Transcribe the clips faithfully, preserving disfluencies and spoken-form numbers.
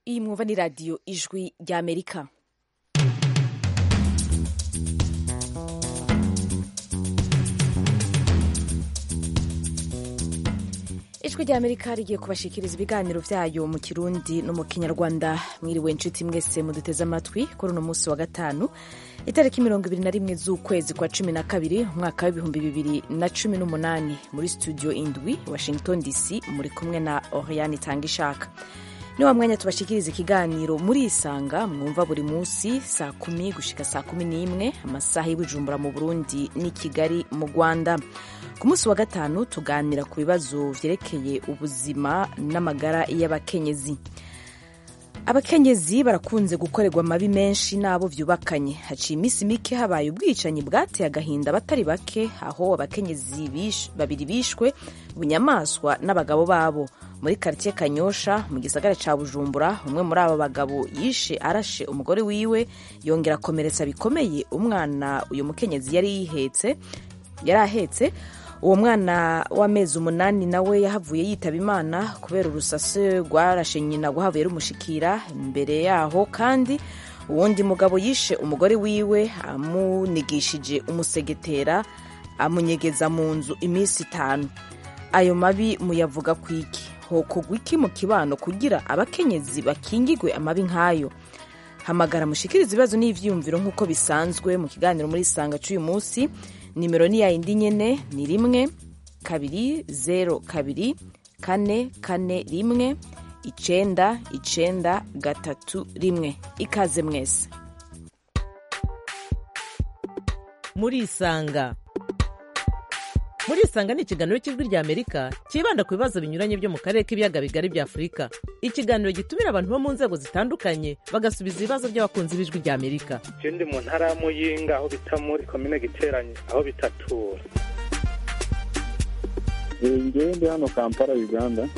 Iyi mwumva ni radiyo ijwi ry'Amerika. Ijwi ry'Amerika rigiye kubashikiriza ibiganiro vyayo mu Kirundi no mu Kinyarwanda. Mwiriwe inshuti mwese muduteze amatwi kuri uno musi wa gatanu itariki mirongo ibiri na rimwe z'ukwezi kwa cumi na kabiri umwaka w'ibihumbi bibiri na cumi n'umunani. Muri studio indwi Washington D C muri kumwe na Oriane Tangishaka. Ni wa mwanya tubashikiriza ikiganiro muri Isanga mwumva buri musi saa kumi gushika saa kumi n'imwe amasaha y'Ibujumbura mu Burundi ni Kigali mu Rwanda. Ku musi wa gatanu tuganira ku bibazo vyerekeye ubuzima n'amagara y'abakenyezi. Abakenyezi barakunze gukorerwa amabi menshi n'abo vyubakanye. Haciye imisi mike habaye ubwicanyi bwateye agahinda batari bake, aho abakenyezi bish, babiri bishwe bunyamaswa n'abagabo babo muri quartier Kanyosha mu gisagara ca Bujumbura. Umwe muri abo bagabo yishe arashe umugore wiwe, yongera komeretsa bikomeye umwana uyu mukenyezi yari yihetse yari ahetse. Uwo mwana w'amezi umunani nawe yahavuye yitaba Imana kubera urusase rwarashe nyina guhavuye rumushikira. Imbere yaho kandi uwundi mugabo yishe umugore wiwe amunigishije umusegetera, amunyegeza mu nzu imisi itanu. Ayo mabi muyavuga kwiki? Hokogwa iki mu kibano kugira abakenyezi bakingigwe amabi nk'ayo? Hamagara mushikiriza ibibazo n'ivyiyumviro nk'uko bisanzwe mu kiganiro muri Isanga c'uyu musi. Nimero ni ya indi nyene, ni rimwe kabiri zero kabiri kane kane rimwe icenda icenda gatatu rimwe. Ikaze mwese muri Isanga. Muri Isanga ni ikiganiro cy'Ijwi ry'Amerika kibanda ku bibazo binyuranye byo mu karere k'ibiyaga bigari bya Afurika. Ikiganiro gitumira abantu bo mu nzego zitandukanye bagasubiza ibibazo by'abakunzi b'Ijwi ry'Amerika. Je ndi mu ntara ya Muyinga aho bita muri komine Giteranye aho bitatura. Ngewe ndi hano Kampala Uganda.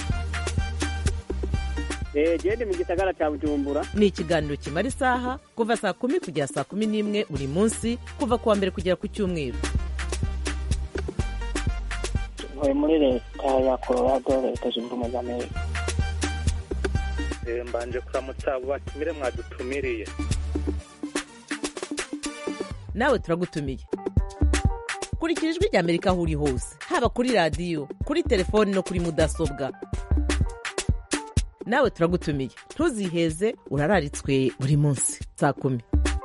Eh je ndi mu gisagara cya Bujumbura. Ni ikiganiro kimara isaha kuva saa kumi kugera saa kumi n'imwe buri munsi kuva kuwa mbere kugera ku Cyumweru. Ntuye muri leta ya Colorado, leta zunze ubumwe za Amerika. Eh mbanje kuramutsa abo batumire mwadutumiriye. Nawe turagutumiye. Kurikira Ijwi ry'Amerika aho uri hose, haba kuri radio, kuri telefone no kuri mudasobwa. Nawe turagutumiye. Ntuziheze, urararitswe buri munsi saa kumi.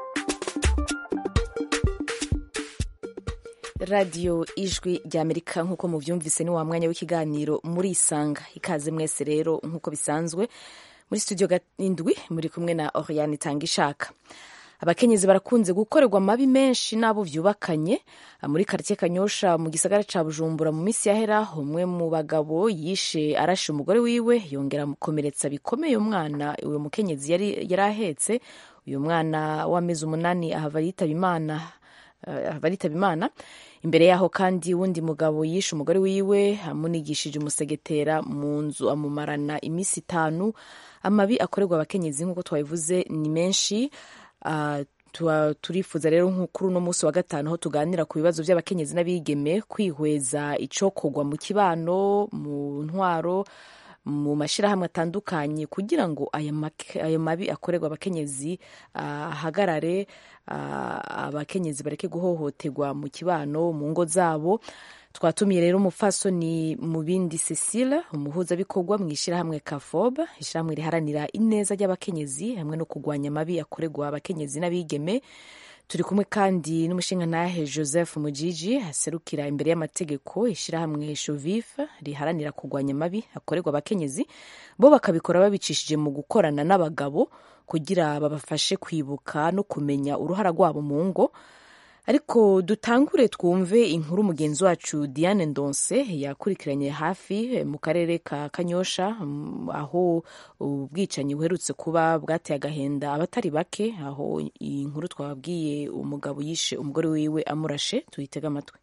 Radio Ijwi ry'Amerika nk'uko muvyumvise ni wa mwanya w'ikiganiro muri Isanga. Ikaze mwese rero nk'uko bisanzwe muri studio indwi muri kumwe na Oriane Tangishaka. Abakenyezi barakunze gukorerwa amabi menshi n'abo vyubakanye muri quartier Kanyosha mu gisagara ca Bujumbura mu misi yahera. Umwe mu bagabo yishe arashe umugore wiwe, yongera mukomeretsa bikomeye umwana uwo mukenyezi yari yarahetse. Uyu mwana w'amezi umunani ahava yitaba Imana ahava yitaba Imana. Imbere yaho kandi wundi mugabo yishe umugore wiwe amunigishije umusegetera mu nzu amumarana imisi itanu. Amabi akorerwa abakenyezi nk'uko twabivuze ni menshi. Uh, turifuza rero nk'ukuri uno musi wa gatanu aho tuganira ku bibazo by'abakenyezi n'abigeme, kwihweza icokogwa mu kibano, mu ntwaro, mu mashirahamwe atandukanye kugira ngo aya mabi akorerwa abakenyezi ahagarare, uh, abakenyezi bareke guhohoterwa mu kibano mu ngo zabo. Twatumiye rero umufasoni Mubindi Cecile, umuhuza bikorwa mu ishirahamwe Kafob, ishirahamwe riharanira ineza ry'abakenyezi hamwe no kugwanya amabi akorerwa abakenyezi n'abigeme. Turi kumwe kandi n'umushingantahe Joseph Mujiji aserukira imbere y'amategeko ishirahamwe Shovif riharanira kugwanya amabi akorerwa abakenyezi. Bo bakabikora babicishije mu gukorana n'abagabo kugira babafashe kwibuka no kumenya uruhara rwabo mu ngo. Ariko dutangure twumve inkuru mugenzi wacu Diane Ndonse yakurikiranye hafi mu karere ka Kanyosha aho ubwicanyi buherutse kuba bwateye agahenda abatari bake, aho iyi nkuru twababwiye umugabo yishe umugore wiwe amurashe. Tuyitega amatwi.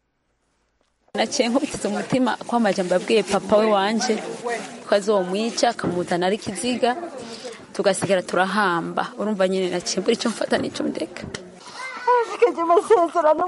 Naciye nkubitiza umutima ko amajambo yabwiye papa we wanje ko azomwica akamuzana ari kiziga tugasigara turahamba. Urumva nyine naciye mbura icyo mfata n'icyo ndeka. Kaje masezerano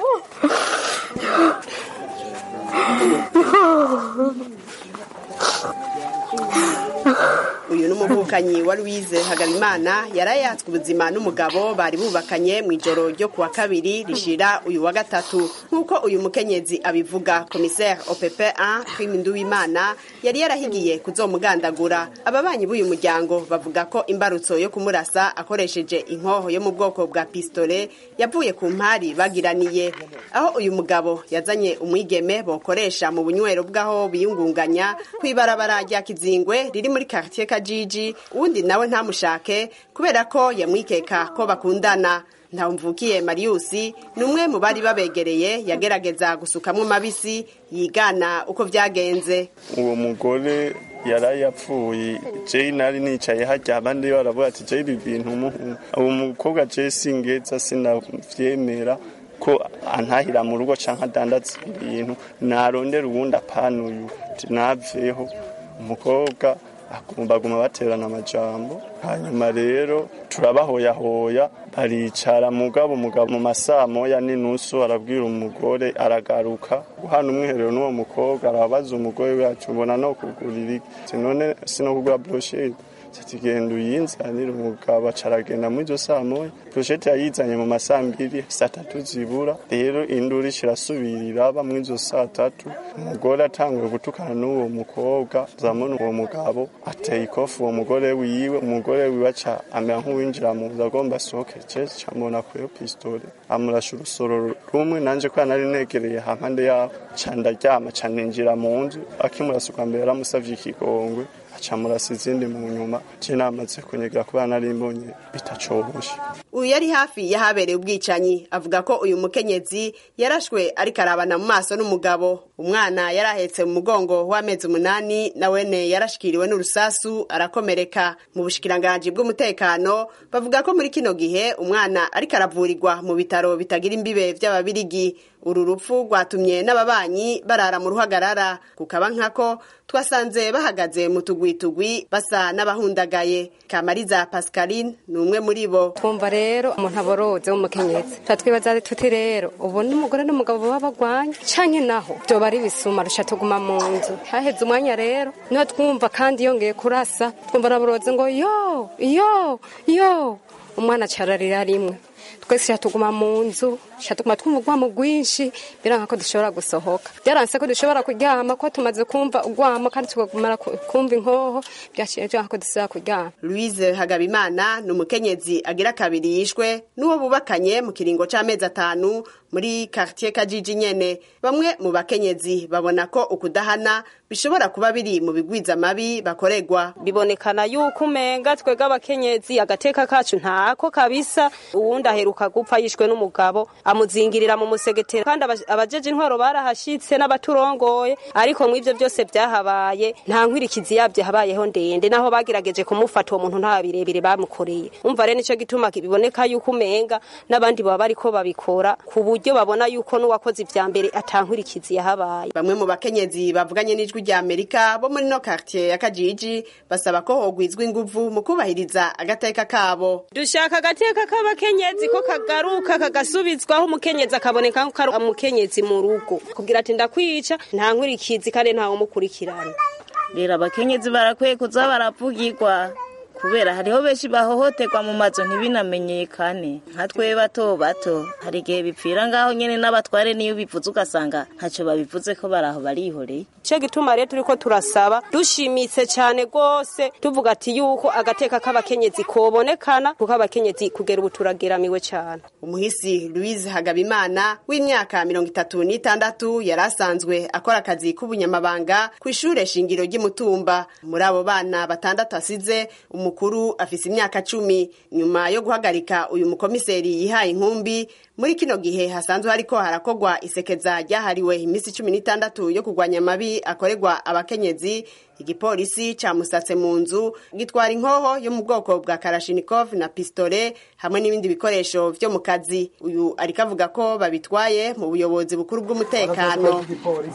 uyu n'umuvukanyi wa Louise Hagabimana yarayatswe ubuzima n'umugabo bari bubakanye mu ijoro ryo kuwa kabiri rishira uyu wa gatatu nkuko uyu mukenyezi abivuga. Commissaire O P P un Prime Nduwimana yari yarahigiye kuzomugandagura. Ababanyi b'uyu muryango bavuga ko imbarutso yo kumurasa akoresheje inkoho yo mu bwoko bwa pistole yavuye ku mpari bagiraniye, aho uyu mugabo yazanye umwigeme bokoresha mu bunywero bwaho biyungunganya kwibarabara rya Kizingwe riri muri quartier Kajiji, uwundi nawe ntamushake kubera ko yamwikeka ko bakundana. Ntawumvukiye Marius ni umwe mu bari babegereye yagerageza gusukamwo mabisi yigana uko vyagenze. Uwo mugore yarayapfuye, je nari nicaye hajya abandi baravuga ati je ibi bintu umuhungu. Uwo mukobwa je singeza sinavyemera ko antahira mu rugo canka dandaza ibintu narondera uwundi apanuyu naveho. Umukobwa baguma baterana amajambo, hanyuma rero turabahoyahoya baricara. Mugabo umugabo mu masaha moya n'inusu arabwira umugore aragaruka guhana umwiherero n'uwo mukobwa, arabaza umugore wacu ubona no kugurira iki, none sino kugura brochette Tugenda uyinzanira umugabo acaragenda muri zo saa moya. Brochette yayizanye mu masaha mbiri saa tatu zibura, rero induru irasubirira aba muri zo saa tatu. Umugore atanguye gutukana n'uwo mukobwa, zamona uwo mugabo ateye ikofu uwo mugore wiwe. Umugore wiwe aca amera nk'uwinjira mu nzu agomba asohoke, cece camubona kuyo pistole amurasha urusoro rumwe. Nanje ko nari negereye hampande yaho ca ndaryama ca ninjira mu nzu, akimurasuka mbere yaramusavye ikigongwe acamurasa izindi mu nyuma. Je namaze kunyegera kubana nari mbonye bitacoboshe. Uyu yari hafi yahabereye ubwicanyi avuga ko uyu mukenyezi yarashwe ariko arabana mu maso n'umugabo. Umwana yarahetse mu mugongo w'amezi umunani nawene yarashikiriwe n'urusasu arakomereka. Mu bushikiranganje bw'umutekano bavuga ko muri kino gihe umwana ariko aravurirwa mu bitaro bitagira imbibe vy'ababirigi. Uru rupfu rwatumye n'ababanyi barara mu ruhagarara, kukaba nkako twasanze bahagaze mu tugwitugwi basa n'abahundagaye. Kamariza Pascaline ni umwe muri bo. Twumva rero umuntu aboroze w'umukenyezi, tatwibaza tuti rero ubu n'umugore n'umugabo baba bagwanye canke naho byo bari bisuma rusha tuguma mu nzu. Haheze umwanya rero niho twumva kandi yongeye kurasa, twumva araboroze ngo yo yo yo, umwana cararira rimwe. Twese tuguma mu nzu, tuguma twumva mu gwinshi, biranka ko dushobora gusohoka. Byaranse ko dushobora kuryama ko tumaze kumva ugwama kandi tukagumara kumva inkoho, byashiye ko dusaba kuryama. Louise Hagabimana ni umukenyezi agira kabiri yishwe n'uwo bubakanye mu kiringo c'amezi atanu muri quartier Kajiji nyene. Bamwe mu bakenyezi babona ko ukudahana bishobora kuba biri mu bigwiza mabi bakoregwa. Bibonekana yuko umenga twega abakenyezi agateka kacu ntako kabisa. Uwundi aheruka gupfa yishwe n'umugabo amuzingirira mu musegetera, kandi abajeje intwaro barahashitse n'abaturongoye, ariko mu ivyo byose byahabaye nta nkwirikizi yabyo habayeho ndende, naho bagirageje kumufata uwo muntu nta birebire bamukoreye. Umva rero nico gituma biboneka yuko umenga n'abandi baba bariko babikora ku buryo babona yuko n'uwakoze ivya mbere atankwirikizi yahabaye. Bamwe mu bakenyezi bavuganye n'ijwi rya Amerika bo muri no quartier ya Kajiji basaba ko hogwizwa inguvu mu kubahiriza agateka kabo. Dushaka agateka k'abakenyezi ko kagaruka kagasubizwaho, umukenyezi akaboneka ko ari umukenyezi mu rugo, kugira ati ndakwica nta nkwirikizi kandi nta umukurikirana. Rero abakenyezi barakwiye kuza baravugirwa, kubera hariho benshi bahohoterwa mu mazo ntibinamenyekane. Nka twe bato bato hari igihe bipfira ngaho nyene n'abatware niyo bivuze ugasanga ntaco babivuze ko baraho barihoreye. Cyo gituma rero turiko turasaba dushimitse cyane gose tuvuga ati yuko agateka k'abakenyezi kobonekana, kuko abakenyezi kugera ubu turageramiwe cyane. Umuhisi Louise Hagabimana w'imyaka mirongo itatu n'itandatu yarasanzwe akora akazi k'ubunyamabanga ku ishure shingiro ry'Imutumba. Muri abo bana batandatu asize umukuru afise imyaka cumi. Nyuma yo guhagarika uyu mukomiseri yihaye inkumbi, muri kino gihe hasanzwe hariko harakogwa isekeza ryahariwe imisi cumi n'itandatu yo kugwanya mabi akoregwa abakenyezi. Igipolisi camusatse mu nzu gitwara inkoho yo mu bwoko bwa Kalashnikov na pistole hamwe n'ibindi bikoresho vyo mu kazi. Uyu ariko avuga ko babitwaye mu buyobozi bukuru bw'umutekano.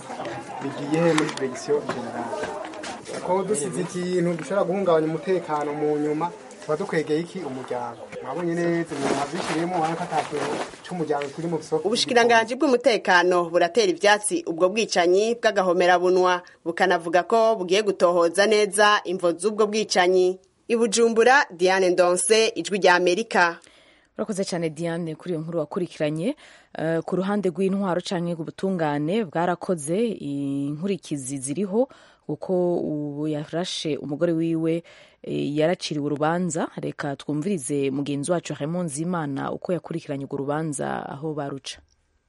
Bigiye muri direction generale ko dusize ikintu dushobora guhungabanya umutekano mu nyuma, tuba dukwegeye iki umuryango mwabonye neza umuntu avyishiriyemo ubona ko ata kintu c'umuryango kiri mu bisoko. Ubushikiranganji bw'umutekano buratera ivyatsi ubwo bwicanyi bw'agahomerabunwa bukanavuga ko bugiye gutohoza neza imvo z'ubwo bwicanyi. I Bujumbura, Diane Ndonse, Ijwi rya Amerika. Urakoze cyane Diane kuri iyo nkuru wakurikiranye. Uh, ku ruhande rw'intwaro canke ubutungane bwarakoze inkurikizi ziriho kuko ubu yarashe umugore wiwe e, yaraciriwe urubanza. Reka twumvirize mugenzi wacu Raymond Zimana uko yakurikiranye urwo rubanza aho baruca.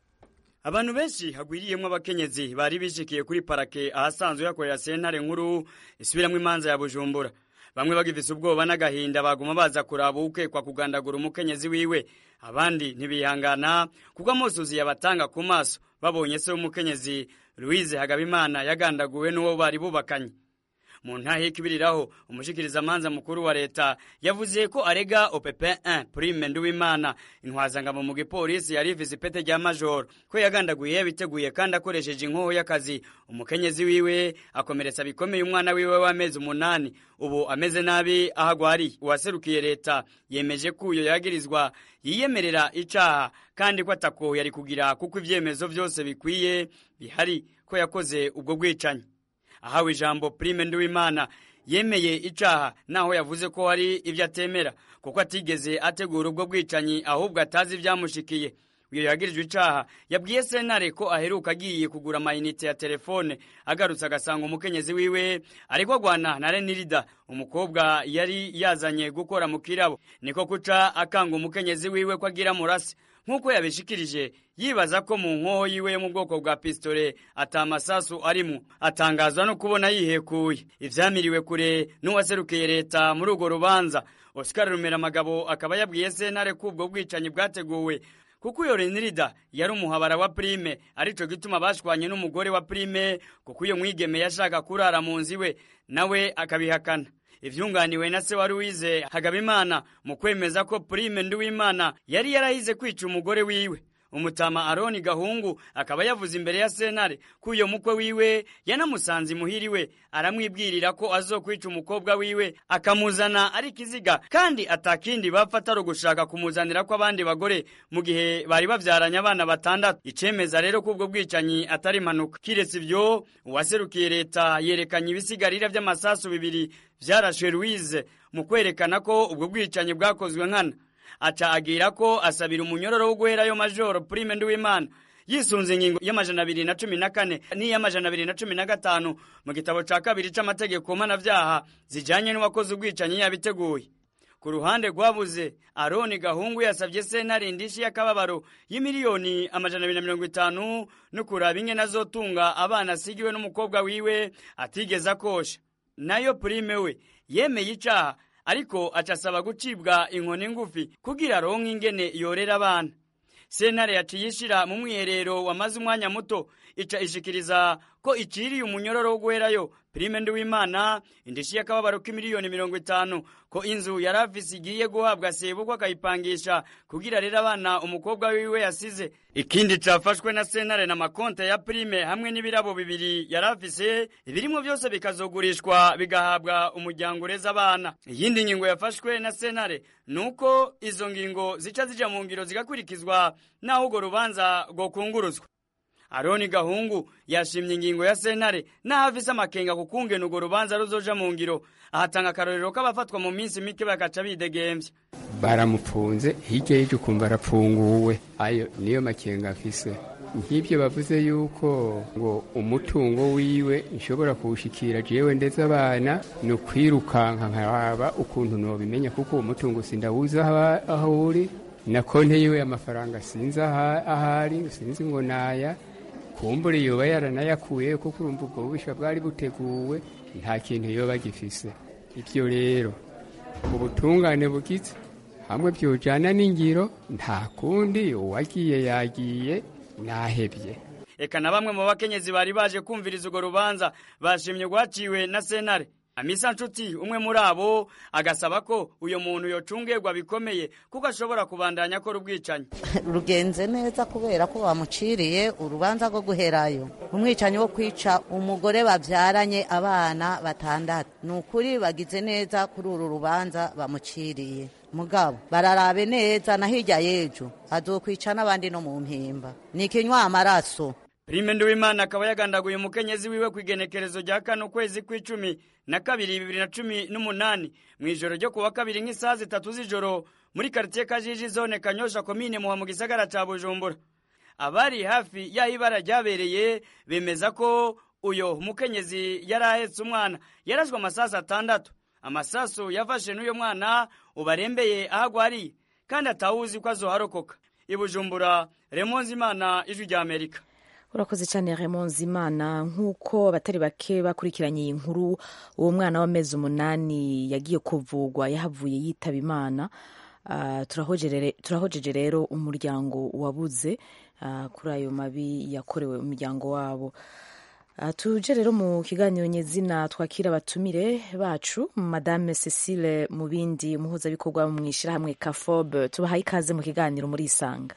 Abantu benshi hagwiriyemwo abakenyezi bari bishikiye kuri parake ahasanzwe yakorera sentare nkuru isubiramwo imanza ya Bujumbura. Bamwe bagifise ubwoba n'agahinda baguma baza kuraba ukekwa kugandagura umukenyezi wiwe, abandi ntibihangana kuko amosozi yabatanga ku maso babonye se w'umukenyezi Louise Hagabimana yagandaguwe n'uwo bari bubakanye. Mu ntahe y'ikibiriraho umushikiriza manza mukuru wa leta yavuze ko arega O P P un Prime Nduwimana intwazangabo mu gipolisi yari ifise ipete rya major ko yagandaguye yabiteguye kandi akoresheje inkoho y'akazi umukenyezi wiwe akomeretsa bikomeye umwana wiwe w'amezi umunani ubu ameze nabi ahagwari. Uwaserukiye leta yemeje ko uyo yagirizwa yiyemerera icaha kandi ko atako yari kugira kuko ivyemezo vyose bikwiye bihari ko yakoze ubwo bwicanyi. Ahawe ijambo Prime Nduwimana yemeye icaha naho yavuze ko hari ivyo atemera kuko atigeze ategura ubwo bwicanyi ahubwo atazi ivyamushikiye. Uyo yagirijwe icaha yabwiye sentare ko aheruka agiye kugura amayinite ya telefone agarutse agasanga umukenyezi wiwe ariko agwana na Renirida umukobwa yari yazanye gukora mu kirabo, niko kuca akanga umukenyezi wiwe ko agira murasi nkuko yabishikirije yibaza ko mu nkoho yiwe mu bwoko bwa pistole atamasasu arimo. Atangazwa no kubona yihekuye. Ivyamiriwe kure n'uwaserukiye leta muri urwo rubanza Oscar Rumera Magabo akaba yabwiye sentare ko ubwo bwicanyi bwateguwe kuko uyo Renirida yari umuhabara wa Prime arico gituma bashwanye n'umugore wa Prime kuko uyo mwigeme yashaka kurara mu nzi we nawe akabihakana. Ivyunganiwe na se wa Louise Hagabimana mu kwemeza ko Prime Nduwimana yari yarahize kwica umugore wiwe. Umutama Aroni Gahungu akaba yavuze imbere ya sentare ko uyo mukwe wiwe yanamusanze muhiriwe aramwibwirira ko azokwica umukobwa wiwe akamuzana ari kiziga kandi atakindi bafata ro gushaka kumuzanira ko abandi bagore mu gihe bari bavyaranye abana batandatu. Icemeza rero ko ubwo bwicanyi atari impanuka. Kiretse ivyo uwaserukiye leta yerekanye ibisigarira vy'amasasu bibiri vyarashwe Louise mu kwerekana ko ubwo bwicanyi bwakozwe nkana. Aca agira ko asabira umunyororo wo guherayo Major Prime Nduwimana yisunze ingingo y'amajana abiri na cumi na kane n'iy'amajana abiri na cumi na gatanu mu gitabo ca kabiri c'amategeko mpanavyaha zijanye n'uwakoze ubwicanyi yabiteguye. Ku ruhande rwabuze Aroni Gahungu yasavye sentare indishi y'akababaro y'imiliyoni amajana abiri na mirongo itanu no kuraba ingene azotunga abana asigiwe n'umukobwa wiwe atigeze akosha. Nayo Prime we yemeye icaha ariko acasaba gucibwa inkoni ngufi kugira ronke ingene yorera abana. Sentare yaciyishira mu mwiherero wamaze umwanya muto ica ishikiriza ko iciriye umunyororo wo guherayo Prime Nduwimana indishi y'akababaro k'imiliyoni mirongo itanu ko inzu yarafise igiye guhabwa sebukwa akayipangisha kugira rero abana umukobwa wiwe yasize. Ikindi cafashwe na sentare na makonte ya Prime hamwe n'ibirabo bibiri yarafise ibirimo byose bikazogurishwa bigahabwa umuryango ureza abana. Iyindi ngingo yafashwe na sentare nuko izo ngingo zica zija mu ngiro zigakurikizwa naho urwo rubanza rwo kunguruzwa. Aroni Gahungu yashimye ingingo ya sentare n'ahafise amakenga kukungena urwo rubanza ruzoja mu ngiro. Ahatanga akarorero k'abafatwa mu minsi mike bagaca bidegemvya. Baramupfunze hirya y'ejo kumva arapfunguwe. Ayo niyo makenga afise. Nk'ibyo bavuze yuko ngo umutungo wiwe nshobora kuwushikira jewe ndetse abana no kwirukanka nkaraba ukuntu nobimenya kuko umutungo sindawuza aho uri na konte yiwe amafaranga sinza ahari sinzi ngo naya kumbure yoba yaranayakuye kuko urumva ubwo bubisha bwari buteguwe nta kintu yoba gifise. Ivyo rero ubutungane bugize hamwe byojana n'ingiro nta kundi uwagiye yagiye nahebye. Eka na bamwe mu bakenyezi bari baje kumviriza urwo rubanza bashimye rwaciwe na sentare. Amisa Nshuti umwe muri abo agasaba ko uyo muntu yocungerwa bikomeye kuko ashobora kubandanya akora ubwicanyi. Rugenze neza kubera ko bamuciriye urubanza rwo guherayo. Umwicanyi wo kwica umugore bavyaranye abana batandatu. Nukuri bagize neza kuri uru rubanza bamuciriye. Mugabo bararabe neza na hirya yejo azokwica n'abandi no mu mpimba. Nikinywa amaraso. Prime Nduwimana akaba yagandaguye umukenyezi wiwe kwigenekerezo rya kano kwezi kw'icumi na kabiri bibiri na cumi n'umunani mw'ijoro ryo kuwa kabiri nk'isaha zitatu z'ijoro muri quartier Kajiji zone Kanyosha komine muha mu gisagara ca Bujumbura. Abari hafi y'aho ibara ryabereye bemeza ko uyo umukenyezi yari ahetse umwana yarashwe amasasu atandatu. Amasasu yafashe n'uyo mwana ubarembeye ahagwari kandi atawuzi ko azoharokoka. I Bujumbura, Raymond Zimana, Ijwi rya Amerika. Urakoze cyane Raymond Zimana. Nk'uko abatari bake bakurikiranye iyi nkuru, uwo mwana w'amezi umunani yagiye kuvugwa yahavuye yitaba Imana. Uh, turahojeje rero umuryango wabuze uh, kuri ayo mabi yakorewe umuryango wabo. Uh, tuje rero mu kiganiro nyezina twakira abatumire bacu Madame Cecile Mubindi umuhuzabikorwa mu ishirahamwe Kafob. Tubahaye ikaze mu kiganiro muri Isanga.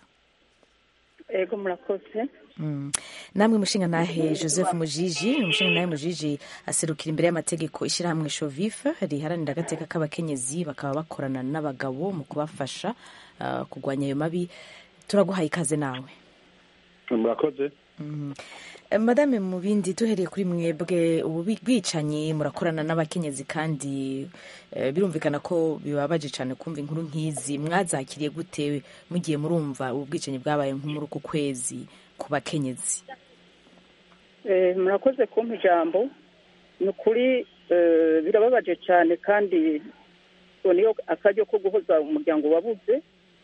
Ego murakoze. Mm. Namwe mushinga nahe Joseph Mujiji, umushinga nahe Mujiji aserukira imbere y'amategeko ishirahamwe Shovif riharanira agateka k'abakenyezi bakaba bakorana n'abagabo mu kubafasha uh, kugwanya ayo mabi. Turaguhaye ikaze nawe. Murakoze. Mm. Madame Mubindi, duhereye kuri mwebwe ubu bwicanyi murakorana n'abakenyezi kandi e, birumvikana ko bibabaje cyane kumva inkuru nk'izi. Mwazakiriye gute mugiye murumva ubu bwicanyi bwabaye nk'umuri ku kwezi ku bakenyezi? Eh, murakoze kumpa ijambo. Nukuri eh, birababaje cyane kandi niyo akaryo ko guhoza umuryango wabuze.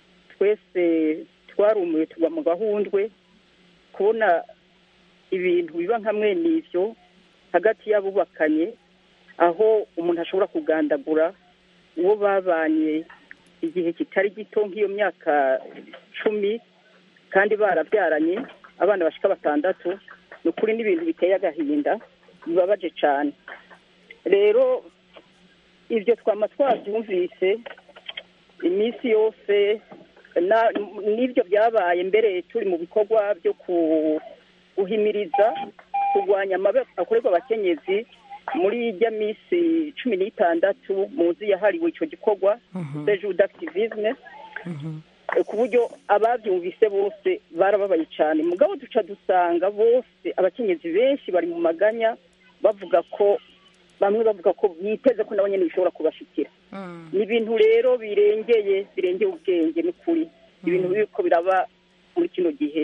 Twese twarumuye tuba mu gahundwe kubona ibintu biba nka mwene ivyo hagati y'abubakanye, aho umuntu ashobora kugandagura uwo babanye igihe kitari gito nk'iyo myaka cumi kandi barabyaranye abana bashika batandatu. Ni ukuri n'ibintu biteye agahinda bibabaje cyane. Rero ibyo twama twabyumvise iminsi yose n'ibyo byabaye mbere turi mu bikorwa byo ku guhimiriza kurwanya amabi akorerwa abakenyezi muri ijya minsi cumi n'itandatu muzi yahariwe icyo gikorwa sejour d'activisme, ku buryo ababyumvise bose barababaye cyane. Mugabo duca dusanga bose abakenyezi benshi bari mu maganya bavuga ko bamwe bavuga ko biteze ko nabo nyene bishobora kubashikira. Ni ibintu rero birengeye birengeye ubwenge n'ukuri, ibintu biriko biraba muri kino gihe.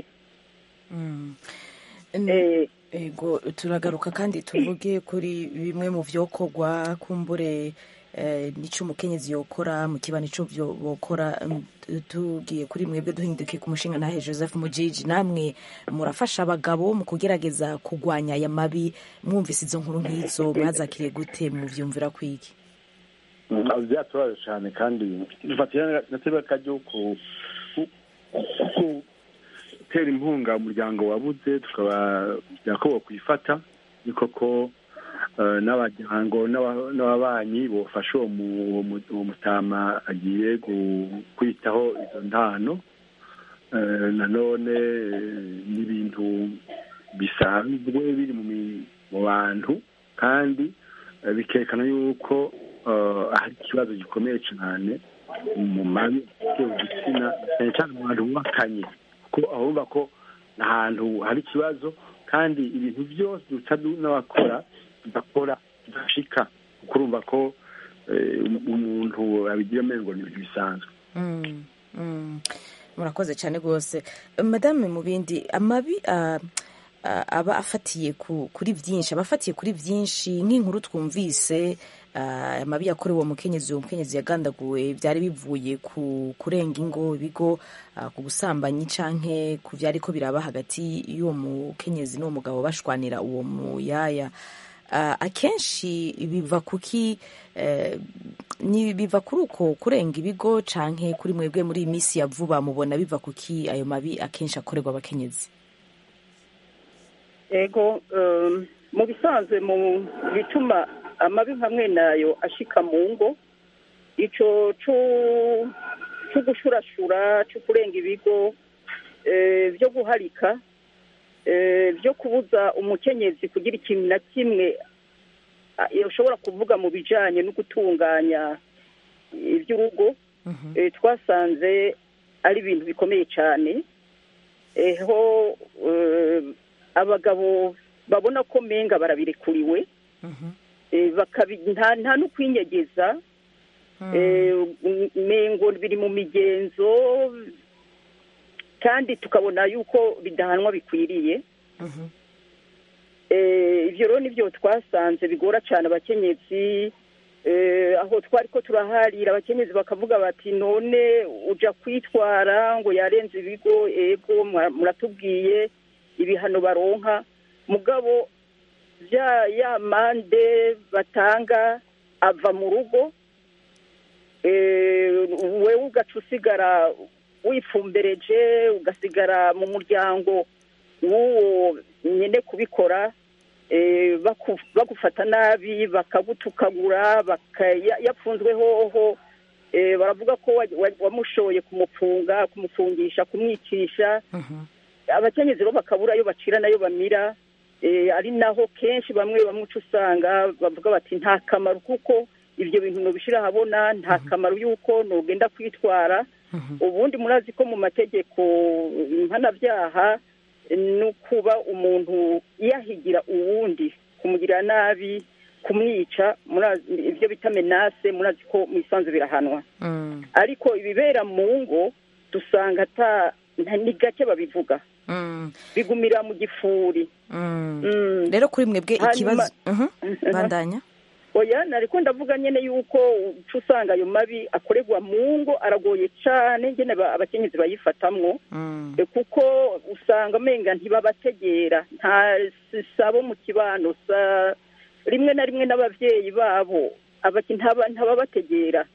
Ego turagaruka kandi tuvuge kuri bimwe mu vyokorwa kumbure nico umukenyezi yokora mu kibano ico byo bokora. Tugiye kuri mwebwe duhinduke ku mushinga nahe Joseph Mujiji, namwe murafasha abagabo mu kugerageza kugwanya aya mabi. Mwumvise izo nkuru nk'izo mwazakiriye gute? mu vyumvira kwiki? Byaturaje cyane kandi dufatira natebe kajyo ku tera impunga umuryango wabuze, tukaba yakobo kwifata niko ko n'abajyango n'ababanyi bofasha uwo mutama agiye kwitaho izo ntano. Nanone n'ibintu bisanzwe biri mu bantu kandi bikerekana yuko hari ikibazo gikomeye cyane mu mabi y'igitsina cyane cyane mu bantu bubakanye, ko ahubwo ko ahantu hari ikibazo kandi ibintu byose duca n'abakora bakora bashika kurumva ko umuntu abigira mengo ni bisanzwe. Murakoze cyane gose Madame Mubindi. Amabi aba afatiye kuri byinshi abafatiye kuri byinshi nk'inkuru twumvise amabi yakorewe uwo mukenyezi uwo mukenyezi yagandaguwe byari bivuye ku kurenga ingo ibigo ku busambanyi canke ku byari ko biraba hagati y'uwo mukenyezi n'uwo mugabo bashwanira uwo muyaya. Akenshi biva kuki ni biva kuri uko kurenga ibigo canke kuri mwebwe muri iyi minsi ya vuba mubona biva kuki ayo mabi akenshi akorerwa abakenyezi? Ego mu bisanzwe mu bituma amabi nka nayo ashika mu ngo icyo cyo gushurashura cyo kurenga ibigo byo guharika byo kubuza umukenyezi kugira ikintu na kimwe ushobora kuvuga mu bijyanye no gutunganya iby'urugo twasanze ari ibintu bikomeye cyane aho abagabo babona ko menga barabirekuriwe nta no kwinyegeza mengo biri mu migenzo kandi tukabona yuko bidahanwa bikwiriye ibyo rero nibyo twasanze bigora cyane abakenyezi aho twari ko turaharira abakenyezi bakavuga bati none ujya kwitwara ngo yarenze ibigo ego muratubwiye ibihano baronka mugabo bya ya mande batanga ava mu rugo wewe ugaca usigara wifumbereje ugasigara mu muryango w'uwo nyine kubikora bagufata nabi bakagutukagura yapfunzwe hoho baravuga ko wamushoye kumufunga kumufungisha kumwicisha abakenyezi rero bakabura ayo bacira nayo bamira ari naho kenshi bamwe bamwe uca usanga bavuga bati nta kamaro kuko ibyo bintu nubishyira ahabona nta kamaro y'uko nugenda kwitwara ubundi murazi ko mu mategeko mpanabyaha no kuba umuntu yahigira uwundi kumugirira nabi kumwica ibyo bita menase murazi ko mu isanzu birahanwa ariko ibibera mu ngo dusanga ni gake babivuga bigumira mu gifuri rero kuri mwebwe ikibazo bandanya oya nariko ndavuga nyene yuko uca usanga ayo mabi akorerwa mu ngo aragoye cane ngene abakenyezi bayifatamwo kuko usanga menga ntibabategera nta sabo mu kibano sa rimwe na rimwe n'abavyeyi babo abaki ntababategera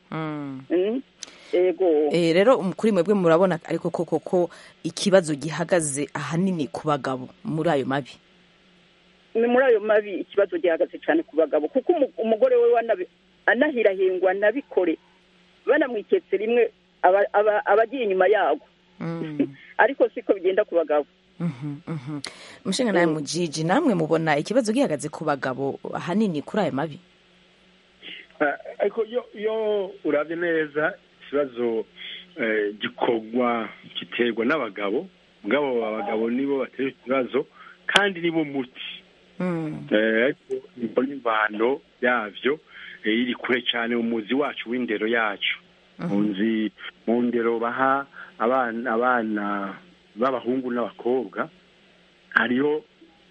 ego rero kuri mwebwe murabona ariko koko ko ikibazo gihagaze ahanini ku bagabo muri ayo mabi ni muri ayo mabi ikibazo gihagaze cyane ku bagabo kuko umugore we anahirahingwa nabikore banamwiketse rimwe abagiye inyuma yago ariko siko bigenda ku bagabo umushinga nawe mujiji namwe mubona ikibazo gihagaze ku bagabo ahanini kuri ayo mabi ariko iyo urabye neza ikibazo gikorwa giterwa n'abagabo mugabo abagabo nibo batera ikibazo kandi nibo muti ariko imbona imvano yavyo iri kure cyane umuzi wacu w'indero yacu munzi mu ndero baha abana abana b'abahungu n'abakobwa hariho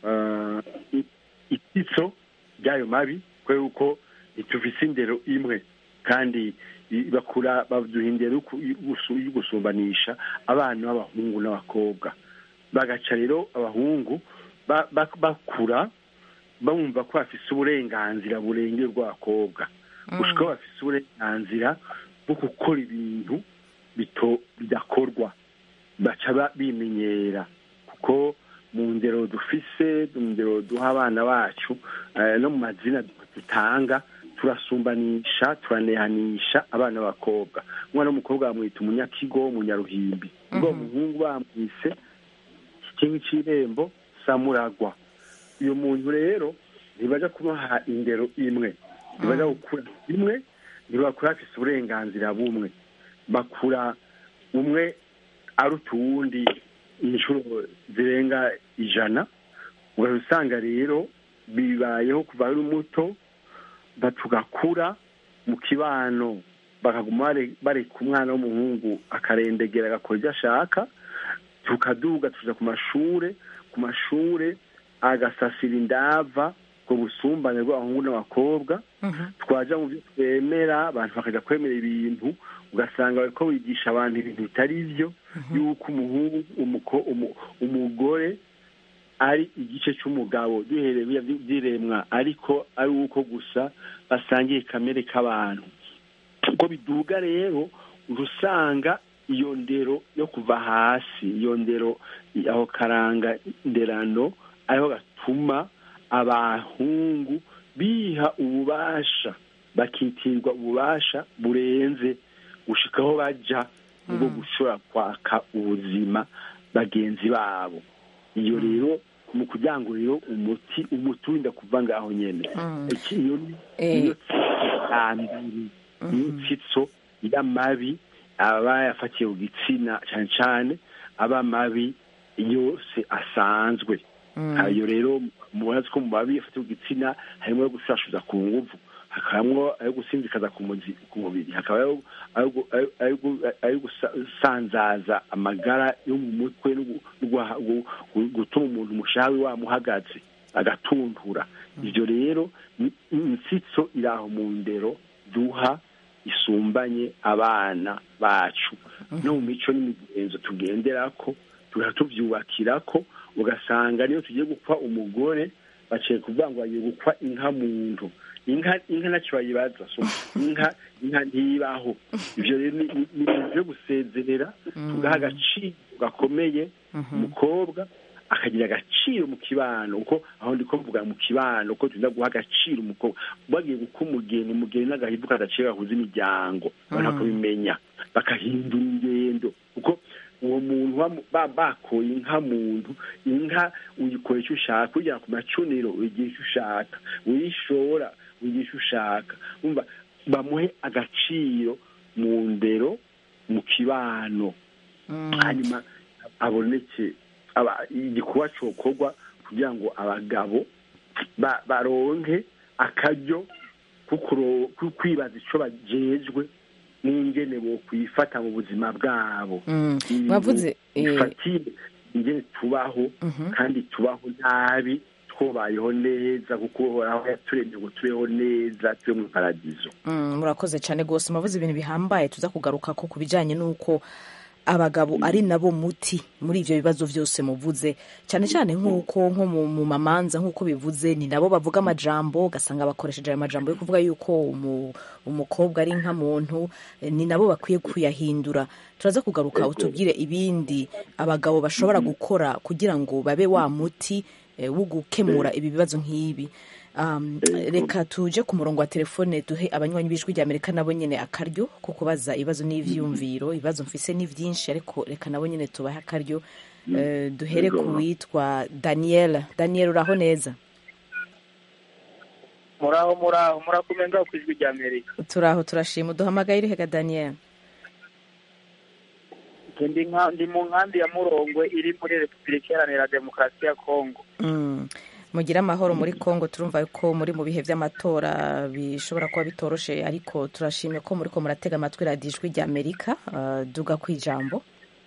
ititso ry'ayo mabi kubera uko ituvise indero imwe kandi bakura baduha indero yo gusumbanisha abana b'abahungu n'abakobwa bagaca rero abahungu bakura bumva ko bafise uburenganzira burengera bw'abakobwa gushika bafise uburenganzira bwo gukora ibintu bidakorwa baca bimenyera kuko mu ndero dufise mu ndero duha abana bacu no mu mazina dutanga turasumbanisha turanehanisha abana b'abakobwa umwana w'umukobwa bamwita umunyakigo umunyaruhimbi ubwo umuhungu bamwise ikintu c'irembo samuragwa uyu muntu rero ntibaja kubaha indero imwe ntibaja gukura imwe ntibakura bafise uburenganzira bumwe bakura umwe aruta uwundi inshuro zirenga ijana ugasanga rero bibayeho kuva ari muto batugakura mu kibano bakaguma bareka umwana w'umuhungu akarendegera agakora ibyo ashaka tukaduga tuja ku mashure ku mashure agasasira indava ku busumbane bw'abahungu n'abakobwa twaja mu byo twemera abantu bakaja kwemera ibintu ugasanga bariko bigisha abantu ibintu bitari byo yuko umuhungu umugore ari igice cy'umugabo duhereye byiremwa ariko ari uko gusa basangiye kamere k'abantu uko biduga rero urusanga iyo ndero yo kuva hasi iyo ndero aho karanga nderano ariho gatuma abahungu biha ububasha bakitirwa ububasha burenze gushikaho baja bwo gushobora kwaka ubuzima bagenzi babo. Iyo rero mu kugira ngo rero umuti umuti wenda kuva ngaho nyene iyo iyo tsambiri n'itsitso y'amabi aba yafatiye ugitsina cyane cyane aba mabi yose asanzwe. Ayo rero mubazi ko mu mabi yafatiye ugitsina harimo yo gusashuza ku nguvu, hakabamwo ayo gusinzikaza ku mubiri, hakaba ayo gusanzaza amagara yo mu mutwe no gutuma umuntu umushawi wamuhagaze agatuntura. Ibyo rero insitso iraho mu ndero duha isumbanye abana bacu no mu mico n'imigenzo tugenderako turatuvyubakirako. Ugasanga niyo tugiye gupfa umugore baciye kuvuga ngo bagiye gupfa inka muntu, inka inka nacyo bayibaza, so inka inka ntibaho. Ivyo rero ni byo gusezerera tugaha agaciro gakomeye umukobwa akagira agaciro mu kibano, uko aho ndiko mvuga mu kibano uko tunda guha agaciro umukobwa bagiye guka umugeni umugeni n'agahibuka agaciro gahuza imiryango abantu bakabimenya bakahindura ingendo uko uwo muntu bakoye inka muntu. Inka uyikora icyo ushaka, ujya ku macuniro uyigira icyo ushaka, uyishora uyigira icyo ushaka, umva bamuhe agaciro mu ndero mu kibano. Hanyuma aboneke igikuba cokorwa kugira ngo abagabo baronke akaryo kwibaza ico bajejwe n'ingene bo kwifata mu buzima bwabo. Mwavuze ifatiye ingene tubaho kandi tubaho nabi twobayeho neza kuko uhoraho yaturemye ngo tubeho neza tube mu paradizo. Murakoze cyane rwose, mwavuze ibintu bihambaye tuza kugaruka ko kubijanye n'uko abagabo ari nabo muti muri ivyo bibazo vyose muvuze, cyane cyane nk'uko nko mu mamanza nk'uko bivuze ni nabo bavuga amajambo, ugasanga bakoresheje ayo majambo yo kuvuga yuko umukobwa ari nka muntu, ni nabo bakwiye kuyahindura. Turaza kugaruka utubwire ibindi abagabo bashobora gukora kugira ngo babe wa muti wo gukemura ibi bibazo nk'ibi. Um, reka tuje ku murongo wa telefone duhe abanywanyi b'ijwi rya Amerika nabo nyene akaryo ko kubaza ibibazo n'ivyumviro. Ibibazo mfise ni vyinshi ariko reka nabo nyene tubahe akaryo. Uh, duhere ku witwa Daniel. Daniel uraho neza? Muraho muraho murakumenga ku ijwi rya Amerika. Turaho turashima. Duhamagaye irihe ga Daniel? Ndi nka ndi mu nkambi ya Murongwe iri muri Republika Iharanira Demokarasi ya Kongo. Mm. Mugira amahoro muri Kongo. Turumva ko muri mu bihe by'amatora bishobora kuba bitoroshe, ariko turashimye ko muri ko muratega amatwi radiyo ijwi rya Amerika. Uh, duga kwijambo.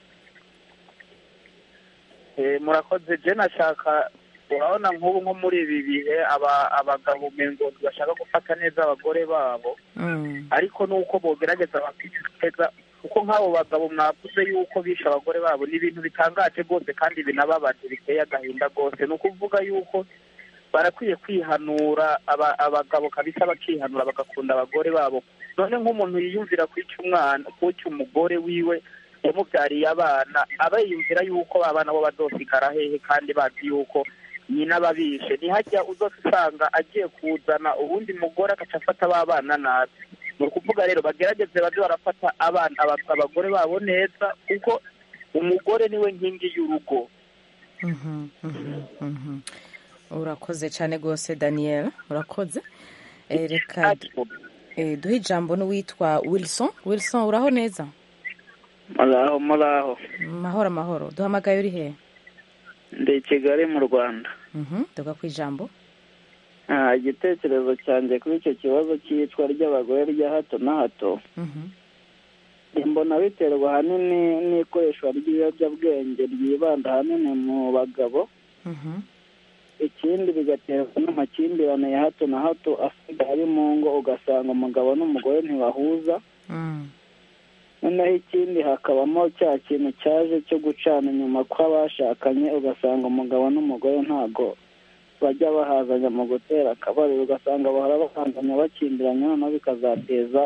Eh murakoze. Je nashaka urabona nk'ubu nko muri ibi bihe aba abagabo mengo bashaka gufata neza abagore babo, mm. ariko nuko bogerageza bakiteza kuko nk'abo bagabo mwavuze yuko bisha abagore babo ni ibintu bitangaje rwose kandi binababaje biteye agahinda rwose. Ni ukuvuga yuko barakwiye kwihanura abagabo kabisa bakihanura bagakunda abagore babo. None nk'umuntu yiyumvira kwica umwana kwica umugore wiwe yamubyariye abana, aba yiyumvira yuko abana bo bazosigara hehe kandi bazi yuko nyina babishe. Ntihajya uzose usanga agiye kuzana ubundi mugore agaca afata abana nabi. Ni ukuvuga rero bagerageze baje barafata abana abagore babo neza kuko umugore niwe nkingi y'urugo. Mhm mhm. Urakoze cyane gose Daniel, urakoze. Eh, reka eh, duhe ijambo n'uwitwa Wilson. Wilson uraho neza? Muraho muraho. Mahoro mahoro. Duhamagaye uri he? Ndi Kigali mu Rwanda. Mhm. Duga kwijambo. Ah, igitekerezo cyanjye kuri icyo kibazo cy'icwa ry'abagore rya hato na hato. Mhm. Mbona biterwa hanini n'ikoreshwa ry'ibiyobyabwenge ryibanda hanini mu bagabo. Mhm. Ikindi bigaterwa n'amakimbirane ya hato na hato asigaye ari mu ngo, ugasanga umugabo n'umugore ntibahuza. Mm. Noneho ikindi hakabamo cya kintu cyaje cyo gucana inyuma kw'abashakanye, ugasanga umugabo n'umugore ntago bajya bahazanya mu gutera akabariro, ugasanga bahora bakandanya bakimbiranya, noneho bikazateza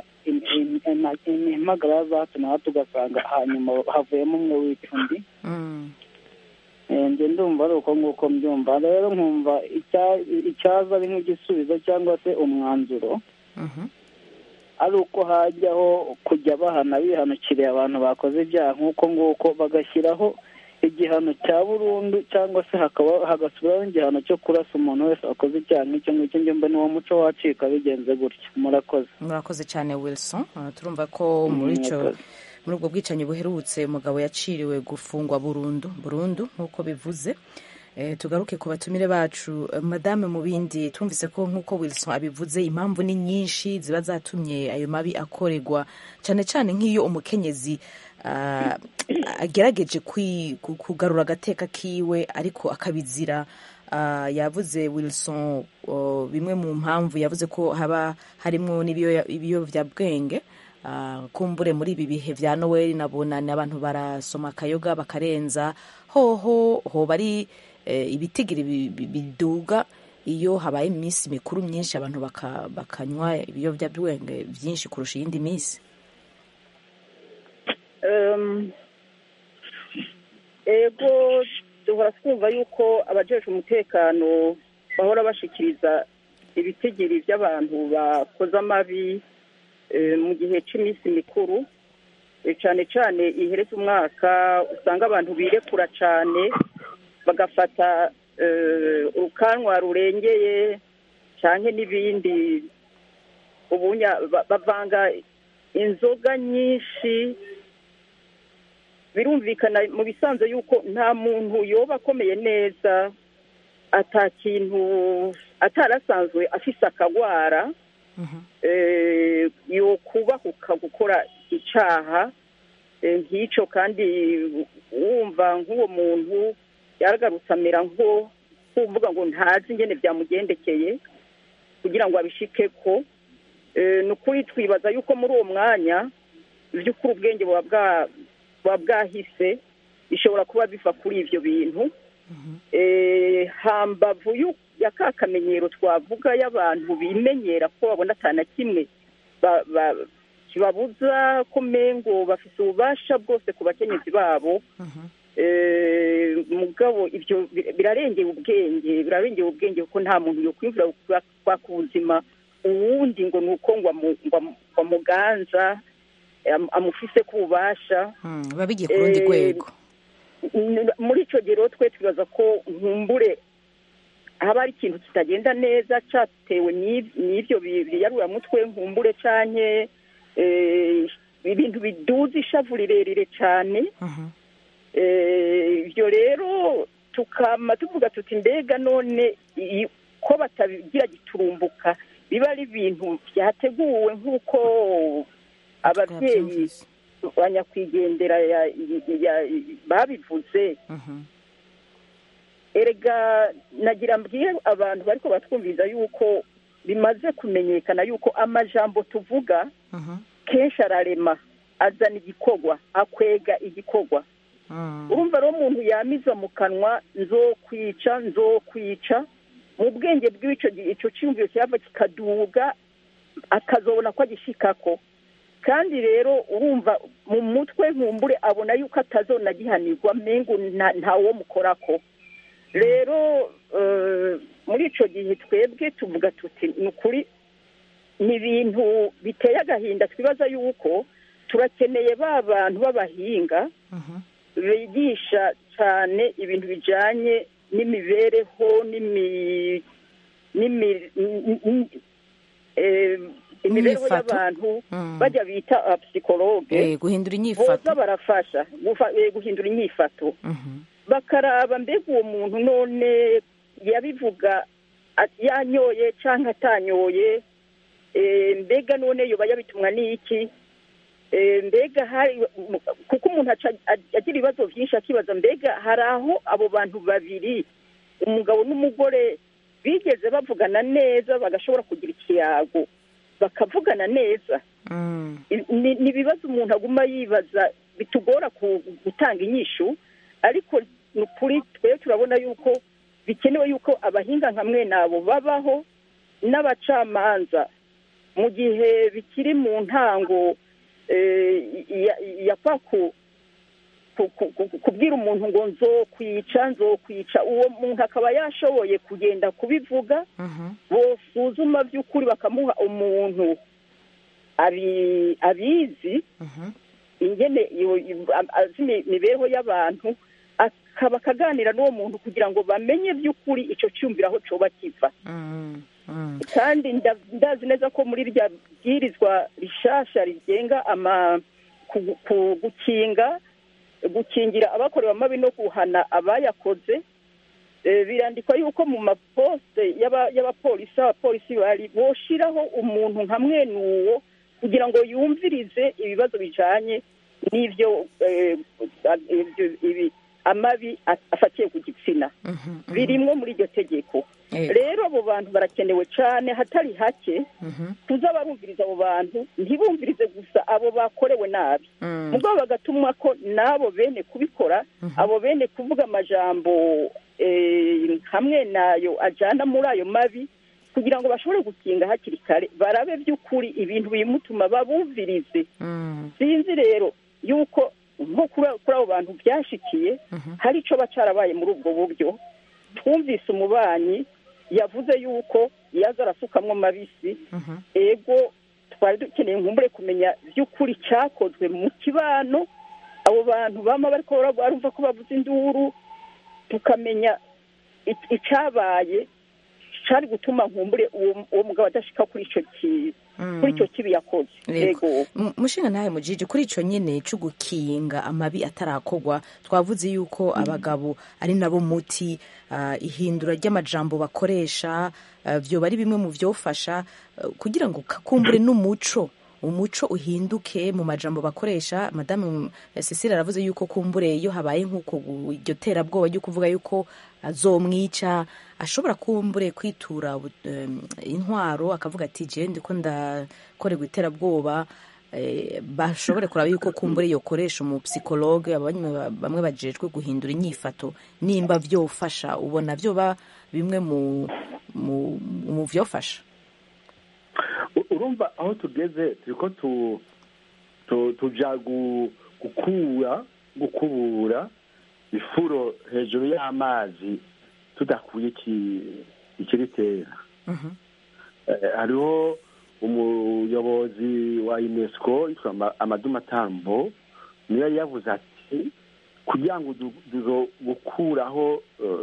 impagara za hato na hato, ugasanga hanyuma havuyemo umwe wica undi. njye ndumva ari uko nguko mbyumva rero nkumva icyaza ari nk'igisubizo cyangwa se umwanzuro ari uko hajyaho kujya bahana bihanukiriye abantu bakoze ibyaha nk'uko nguko bagashyiraho igihano cya burundu cyangwa se hagasubiraho igihano cyo kurasa umuntu wese wakoze icyaha nk'icyo ngicyo njye mba niwo muco wacika bigenze gutya. Murakoze. Murakoze cyane Wilson. Turumva ko muri icyo muri ubwo bwicanyi buherutse umugabo yaciriwe gufungwa burundu burundu nk'uko bivuze. E, tugaruke ku batumire bacu. Madame Mubindi, twumvise ko nk'uko Wilson abivuze impamvu ni nyinshi ziba zatumye ayo mabi akorerwa, cyane cyane nk'iyo umukenyezi uh, agerageje kugarura agateka kiwe ariko akabizira. Uh, yavuze Wilson uh, bimwe mu mpamvu yavuze ko haba harimo n'ibiyovyabwenge. Uh, kumbure muri ibi bihe vya Noel nabona abantu barasoma akayoga bakarenza hoho ho bari eh, ibitigiri biduga iyo habaye iminsi mikuru myinshi abantu bakanywa baka ibiyovyabwenge byinshi kurusha iyindi minsi. um, ego duhora twumva yuko abajejwe umutekano bahora bashikiriza ibitigiri by'abantu bakoze amabi mu gihe cy'iminsi mikuru cyane cyane ihereza umwaka usanga abantu birekura cyane bagafata urukanwa rurengeye cyane n'ibindi ubunya bavanga inzoga nyinshi. Birumvikana mu bisanzwe yuko nta muntu yoba akomeye neza atakintu atarasanzwe afise akagwara yo kubahuka gukora icyaha nk'icyo, kandi wumva nk'uwo muntu yaragarutse amera nko kuvuga ngo ntazi ingene byamugendekeye kugira ngo abishike ko. Ni ukuri twibaza yuko muri uwo mwanya by'ukuri ubwenge buba bwahise bishobora kuba biva kuri ibyo bintu. Hambavu ya ka kamenyero twavuga y'abantu bimenyera ko babona atana kimwe kibabuza ko mengo bafite ububasha bwose ku bakenyezi babo. Mugabo ibyo birarengeye ubwenge birarengeye ubwenge kuko nta muntu yo kwivura kwa kubuzima uwundi ngo nuko ngo amuganza amufise kububasha babigiye ku rundi rwego. Muri icyo gihe rero twe twibaza ko nkumbure haba ari ikintu kitagenda neza cyatewe n'ibyo biyarura mutwe nkumbure cyane ibintu biduza ishavu rirerire cyane. Ibyo rero tukama tuvuga tuti mbega none ko batabigira giturumbuka biba ari ibintu byateguwe nk'uko ababyeyi banyakwigendera babivuze. Erega nagira mbwiye abantu bariko batwumviza yuko bimaze kumenyekana yuko amajambo tuvuga kenshi ararema azana igikorwa akwega igikorwa. Urumva rero umuntu yamiza mu kanwa nzokwica nzokwica mu bwenge bw'icyo icyo cyumviro cyava kikaduga akazobona ko agishikako, kandi rero urumva mu mutwe nkumbure abona yuko atazona gihanirwa mengo nta wo mukorako. Rero muri ico gihe twebwe tuvuga tuti nukuri ni ibintu biteye agahinda. Twibaza yuko turakeneye ba bantu b'abahinga bigisha cyane ibintu bijanye n'imibereho n'imi imibereho y'abantu bajya bita psychologue guhindura inyifato barafasha guhindura inyifato bakaraba mbega uwo muntu none yabivuga yanyoye cyangwa atanyoye, mbega none yoba yabitumwa n'iki, mbega hari kuko umuntu agira ibibazo byinshi akibaza mbega hari aho abo bantu babiri umugabo n'umugore bigeze bavugana neza bagashobora kugira ikiyago bakavugana neza. Ni ibibazo umuntu aguma yibaza bitugora gutanga inyishu, ariko ni ukuri twe turabona yuko bikenewe yuko abahinga nka mwe nabo babaho n'abacamanza mu gihe bikiri mu ntango ya kwaku kubwira umuntu ngo nzokwica nzokwica uwo muntu akaba yashoboye kugenda kubivuga bosuzuma by'ukuri bakamuha umuntu abizi ingene azi imibereho y'abantu akaba akaganira n'uwo muntu kugira ngo bamenye by'ukuri icyo cyumvira aho cyoba kiva kandi ndazi neza ko muri rya bwirizwa rishasha rigenga ama gukinga gukingira abakorewe amabi no guhana abayakoze birandikwa yuko mu maposte y'abapolisi abapolisi bari boshiraho umuntu nka mwene uwo kugira ngo yumvirize ibibazo bijanye n'ivyo amabi afatiye ku gitsina birimwo muri iryo tegeko rero abo bantu barakenewe cyane hatari hake tuza barumviriza abo bantu ntibumvirize gusa abo bakorewe nabi mugabo bagatumwa ko nabo bene kubikora abo bene kuvuga amajambo hamwe nayo ajana muri ayo mabi kugira ngo bashobore gukinga hakiri kare barabe by'ukuri ibintu bimutuma babumvirize sinzi rero yuko nko kuri abo bantu byashikiye hari icyo bacarabaye muri ubwo buryo twumvise umubanyi yavuze yuko yaza arasukamwo mabisi ego twari dukeneye nkumbure kumenya by'ukuri cyakozwe mu kibano abo bantu bama bariko barumva ko bavuze induru tukamenya icyabaye cyari gutuma nkumbure uwo mugabo adashika kuri icyo kibi kuri icyo kibi yakoze yego mushinga nawe mujiji kuri icyo nyine cyo gukinga amabi atarakogwa twavuze yuko abagabo ari nabo muti ihindura ry'amajambo bakoresha byo bari bimwe mu byofasha kugira ngo kakumbure n'umuco umuco uhinduke mu majambo bakoresha. Madame Cecile aravuze yuko kumbure iyo habaye nk'uko iryo terabwoba ryo kuvuga yuko azomwica ashobora kumbure kwitura intwaro akavuga ati je ndiko ndakorerwa iterabwoba, bashobore kuraba yuko kumbure yokoresha umu psychologue bamwe bajejwe guhindura inyifato nimba vyofasha. Ubona vyoba bimwe mu mu vyofasha? Urumva aho tugeze turiko tu tuja gukura gukubura ifuro hejuru y'amazi tudakuye ikiritera. Hariho umuyobozi wa UNESCO yitwa Amadou Matambo niyo yavuze ati kugira ngo gukuraho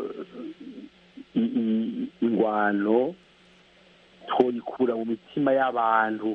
ingwano twoyikura mu mitima y'abantu.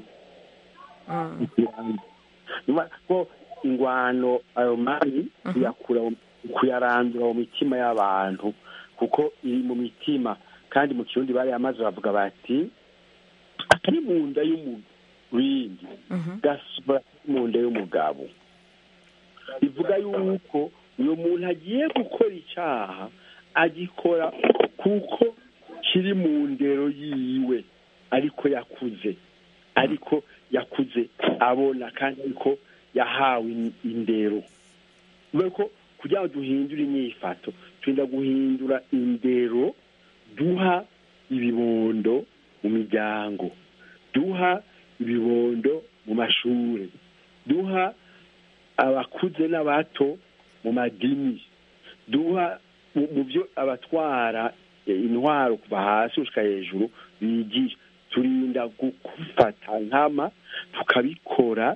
Ko ingwano ayo mari kuyakura kuyarandura mu mitima y'abantu kuko iri mu mitima, kandi mu kirundi bari amaze bavuga bati atari mu nda y'umurindi gasubira mu nda y'umugabo. Bivuga yuko uyo muntu agiye gukora icyaha agikora kuko kiri mu ndero yiwe, ariko yakuze ariko yakuze abona kandi ariko yahawe indero. Nuko kugira ngo duhindure inyifato twenda guhindura indero, duha ibibondo mu miryango, duha ibibondo mu mashuri, duha abakuze n'abato mu madini, duha mu byo abatwara intwaro kuva hasi gushika hejuru bigisha. Turinda gufata nkama tukabikora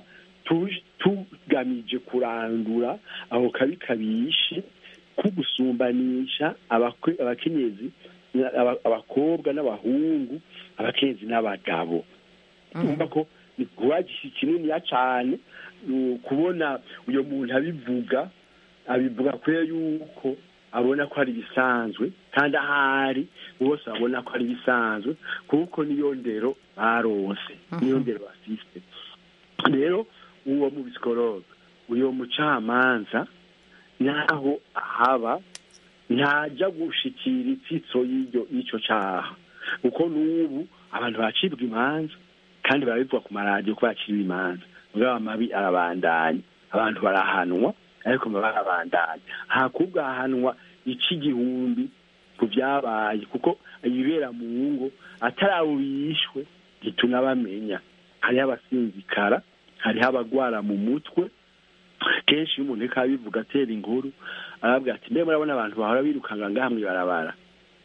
tugamije kurandura aho kabi kabishe kugusumbanisha abakenyezi, abakobwa n'abahungu, abakenyezi n'abagabo. Umva ko ni kubagisha kinini ya cyane kubona uyo muntu abivuga abivuga kwe yuko abona ko ari bisanzwe, kandi ahari bose abona ko ari bisanzwe kuko niyo ndero barose, niyo ndero bafite. Rero uwo mu psikologe uyo mucamanza naho ahaba ntajya gushikira itsitso y'iryo y'icyo cyaha, kuko n'ubu abantu bacibwa imanza kandi barabivuga ku maradiyo ko bacibwa imanza, mugabo amabi arabandanya, abantu barahanwa ariko barabandanya. Hakubwa ahanwa iki gihumbi ku byabaye, kuko ibibera mu ngo atarabishwe gitunabamenya. Hariho abasinzikara, hariho abagwara mu mutwe, kenshi iyo umuntu reka bivuga atera inkuru arabwira ati mbe murabona abantu bahora birukanga ngaha mw'ibarabara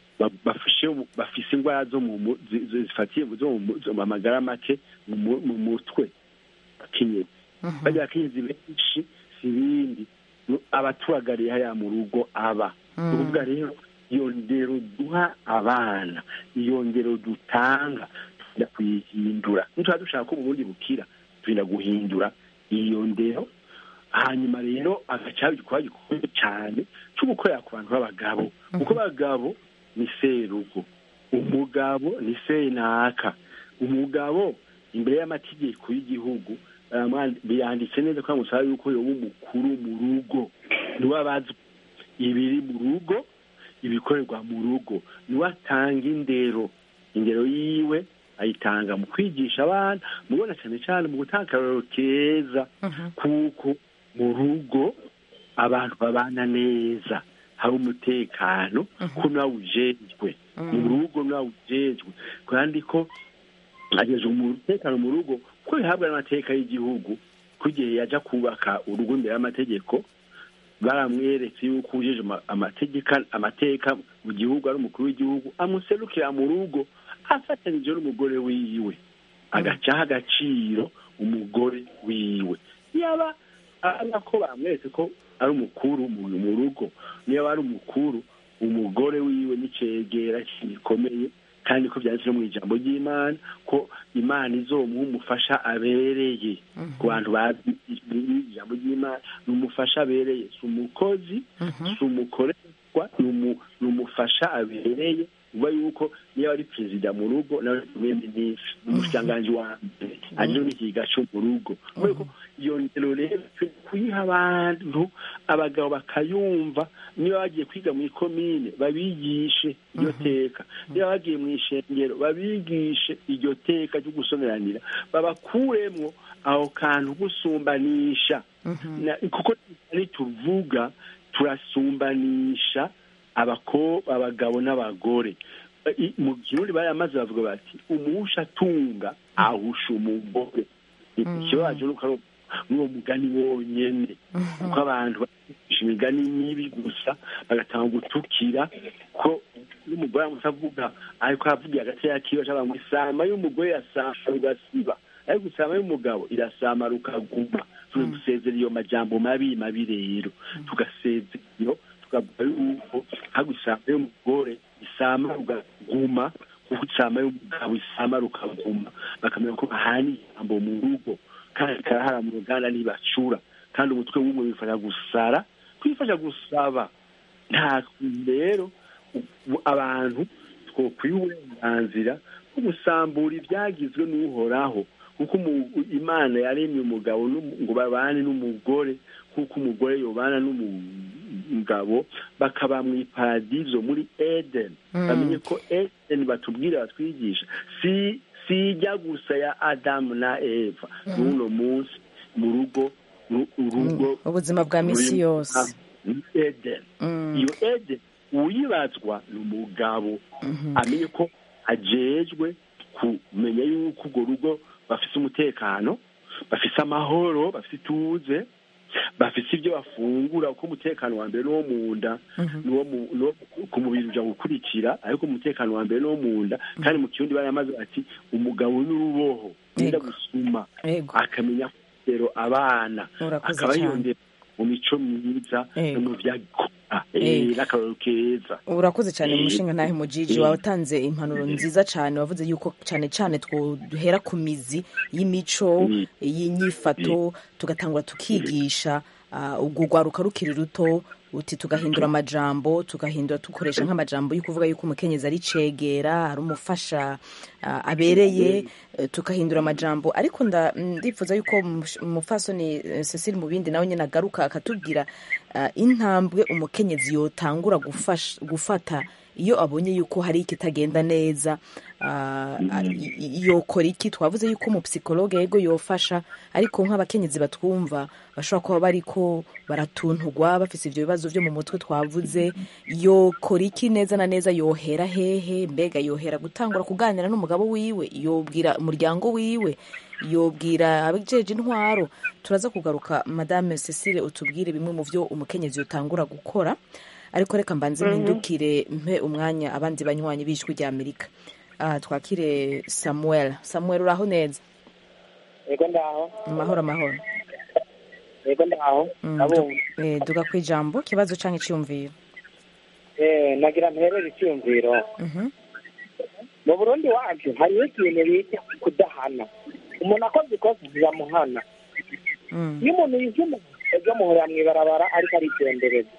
bafishe bafise indwara zo mu zifatiye zo mu magara make mu mutwe bakenyezi bajya bakenyezi benshi sibindi abaturagariye haya mu rugo aba ubwo rero iyo ndero duha abana iyo ndero dutanga tujya kuyihindura nitwa dushaka ko ubundi bukira tujya guhindura iyo ndero hanyuma rero agacabi kwa gikomeye cyane cyo gukorera ku bantu b'abagabo kuko abagabo ni serugo umugabo ni senaka umugabo imbere y'amategeko y'igihugu biyanditse neza ko amusaba yuko yoba umukuru mu rugo niwe abazi ibiri mu rugo ibikorerwa mu rugo niwe atanga indero indero yiwe ayitanga mu kwigisha abana mubona cyane cyane mu gutanga akarorero keza kuko mu rugo abantu babana neza hari umutekano ko nawe ujejwe mu rugo nawe ujejwe kandi ko ageze umutekano mu rugo ko bihabwa n'amateka y'igihugu kugiye yaja kubaka urugo imbere y'amategeko baramweretse yuko ujeje amategeko amateka mu gihugu ari umukuru w'igihugu amuserukira mu rugo afatanije n'umugore wiwe agacaha agaciro umugore wiwe yaba aba ko bamweretse ko ari umukuru mu rugo niyo ari umukuru umugore wiwe n'icegera gikomeye kandi ko byanditse mu ijambo ry'Imana ko Imana izomuha umufasha abereye ku bantu bazi ijambo ry'Imana n'umufasha abereye si umukozi si umukorerwa n'umufasha abereye uba yuko niyo ari perezida mu rugo nawe ni minisitiri umushikiranganji wa mbere ariyo n'ikiga cyo mu rugo kuko iyo ndero rero kuyiha abantu abagabo bakayumva niyo bagiye kwiga mu ikomine babigishe iryo teka niyo bagiye mu ishengero babigishe iryo teka ryo gusomeranira babakuremwo aho kantu gusumbanisha kuko nituvuga turasumbanisha abakobwa abagabo n'abagore mu gihugu bayamaze bavuga bati umuhusha atunga ahusha umugore ikibazo nuko n'uwo mugani wonyene kuko abantu bagisha imigani mibi gusa bagatanga gutukira ko n'umugore amusavuga ariko avugiye agati yakiwe cyangwa isama y'umugore yasama rugasiba ariko isama y'umugabo irasama rukaguma tugusezera iyo majambo mabi mabi rero tugasezera iyo tukavuga yuko hagusama y'umugore isama rugaguma kuko isama y'umugabo isama rukaguma bakamenya ko bahani ijambo mu rugo kandi karahara mu ruganda ntibacura kandi umutwe w'umwe wifasha gusara kwifasha gusaba nta rero abantu twokwiha uburenganzira bwo gusambura ibyagizwe n'uhoraho kuko Imana yaremye umugabo ngo babane n'umugore kuko umugore yobana n'umugabo bakaba mu iparadizo muri Eden bamenye ko Eden batubwira batwigisha si sijya gusa ya Adamu na Eva n'uno munsi mu rugo urugo ubuzima bwa misi yose Eden iyo Eden uyibazwa n'umugabo amenye ko ajejwe kumenya yuko urwo rugo bafise umutekano bafise amahoro bafise ituze bafise ibyo bafungura uko umutekano wa mbere n'uwo mu nda n'uwo ku mubiri uja gukurikira ariko umutekano wa mbere n'uwo mu nda kandi mu kirundi baramaze ati umugabo n'uruboho nenda gusuma akamenya rero abana akaba yondera mu mico myiza no mu vyagikora n'akaroro keza urakoze cyane umushinga ntahe mujiji watanze impanuro nziza cyane wavuze yuko cyane cyane duhera ku mizi y'imico y'inyifato tugatangura tukigisha ubwo rwaruka rukiri ruto uti tugahindura amajambo tugahindura dukoresha nk'amajambo yo kuvuga yuko umukenyezi ari cegera ari umufasha abereye tukahindura amajambo ariko ndifuza yuko umufasoni Cecile mu bindi nawe nyine agaruka akatubwira intambwe umukenyezi yotangura gufata iyo abonye yuko hari ikitagenda neza yokora iki twavuze yuko mu psychologue yego yofasha ariko nk'abakenyezi batwumva bashobora kuba bariko baratuntugwa bafise ivyo bibazo vyo mu mutwe twavuze yokora iki neza na neza yohera hehe mbega yohera gutangura kuganira n'umugabo wiwe yobwira umuryango wiwe yobwira abijeje intwaro. Turaza kugaruka Madame Cecile utubwire bimwe mu vyo umukenyezi utangura gukora, ariko reka mbanze mpindukire mpe umwanya abandi banywanyi b'ijwi rya Amerika. Ah, twakire Samuel. Samuel uraho neza? Yego ndaho. Mahoro mahoro. Yego ndaho. Abo eh duga kwijambo kibazo canke cyumviro. Eh nagira mperere cyumviro. Mhm. Mu Burundi wacu hari ikintu bita kudahana. Umuntu akoze ikosa zizamuhana. Mm. Iyo umuntu yijuma ejo muhora mwibarabara ariko ari gendereza.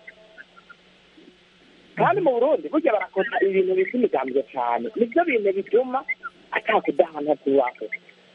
Kandi mu Burundi burya barakora ibintu by'imigambwe cyane. Nibyo bintu bituma atakudahana tuwako.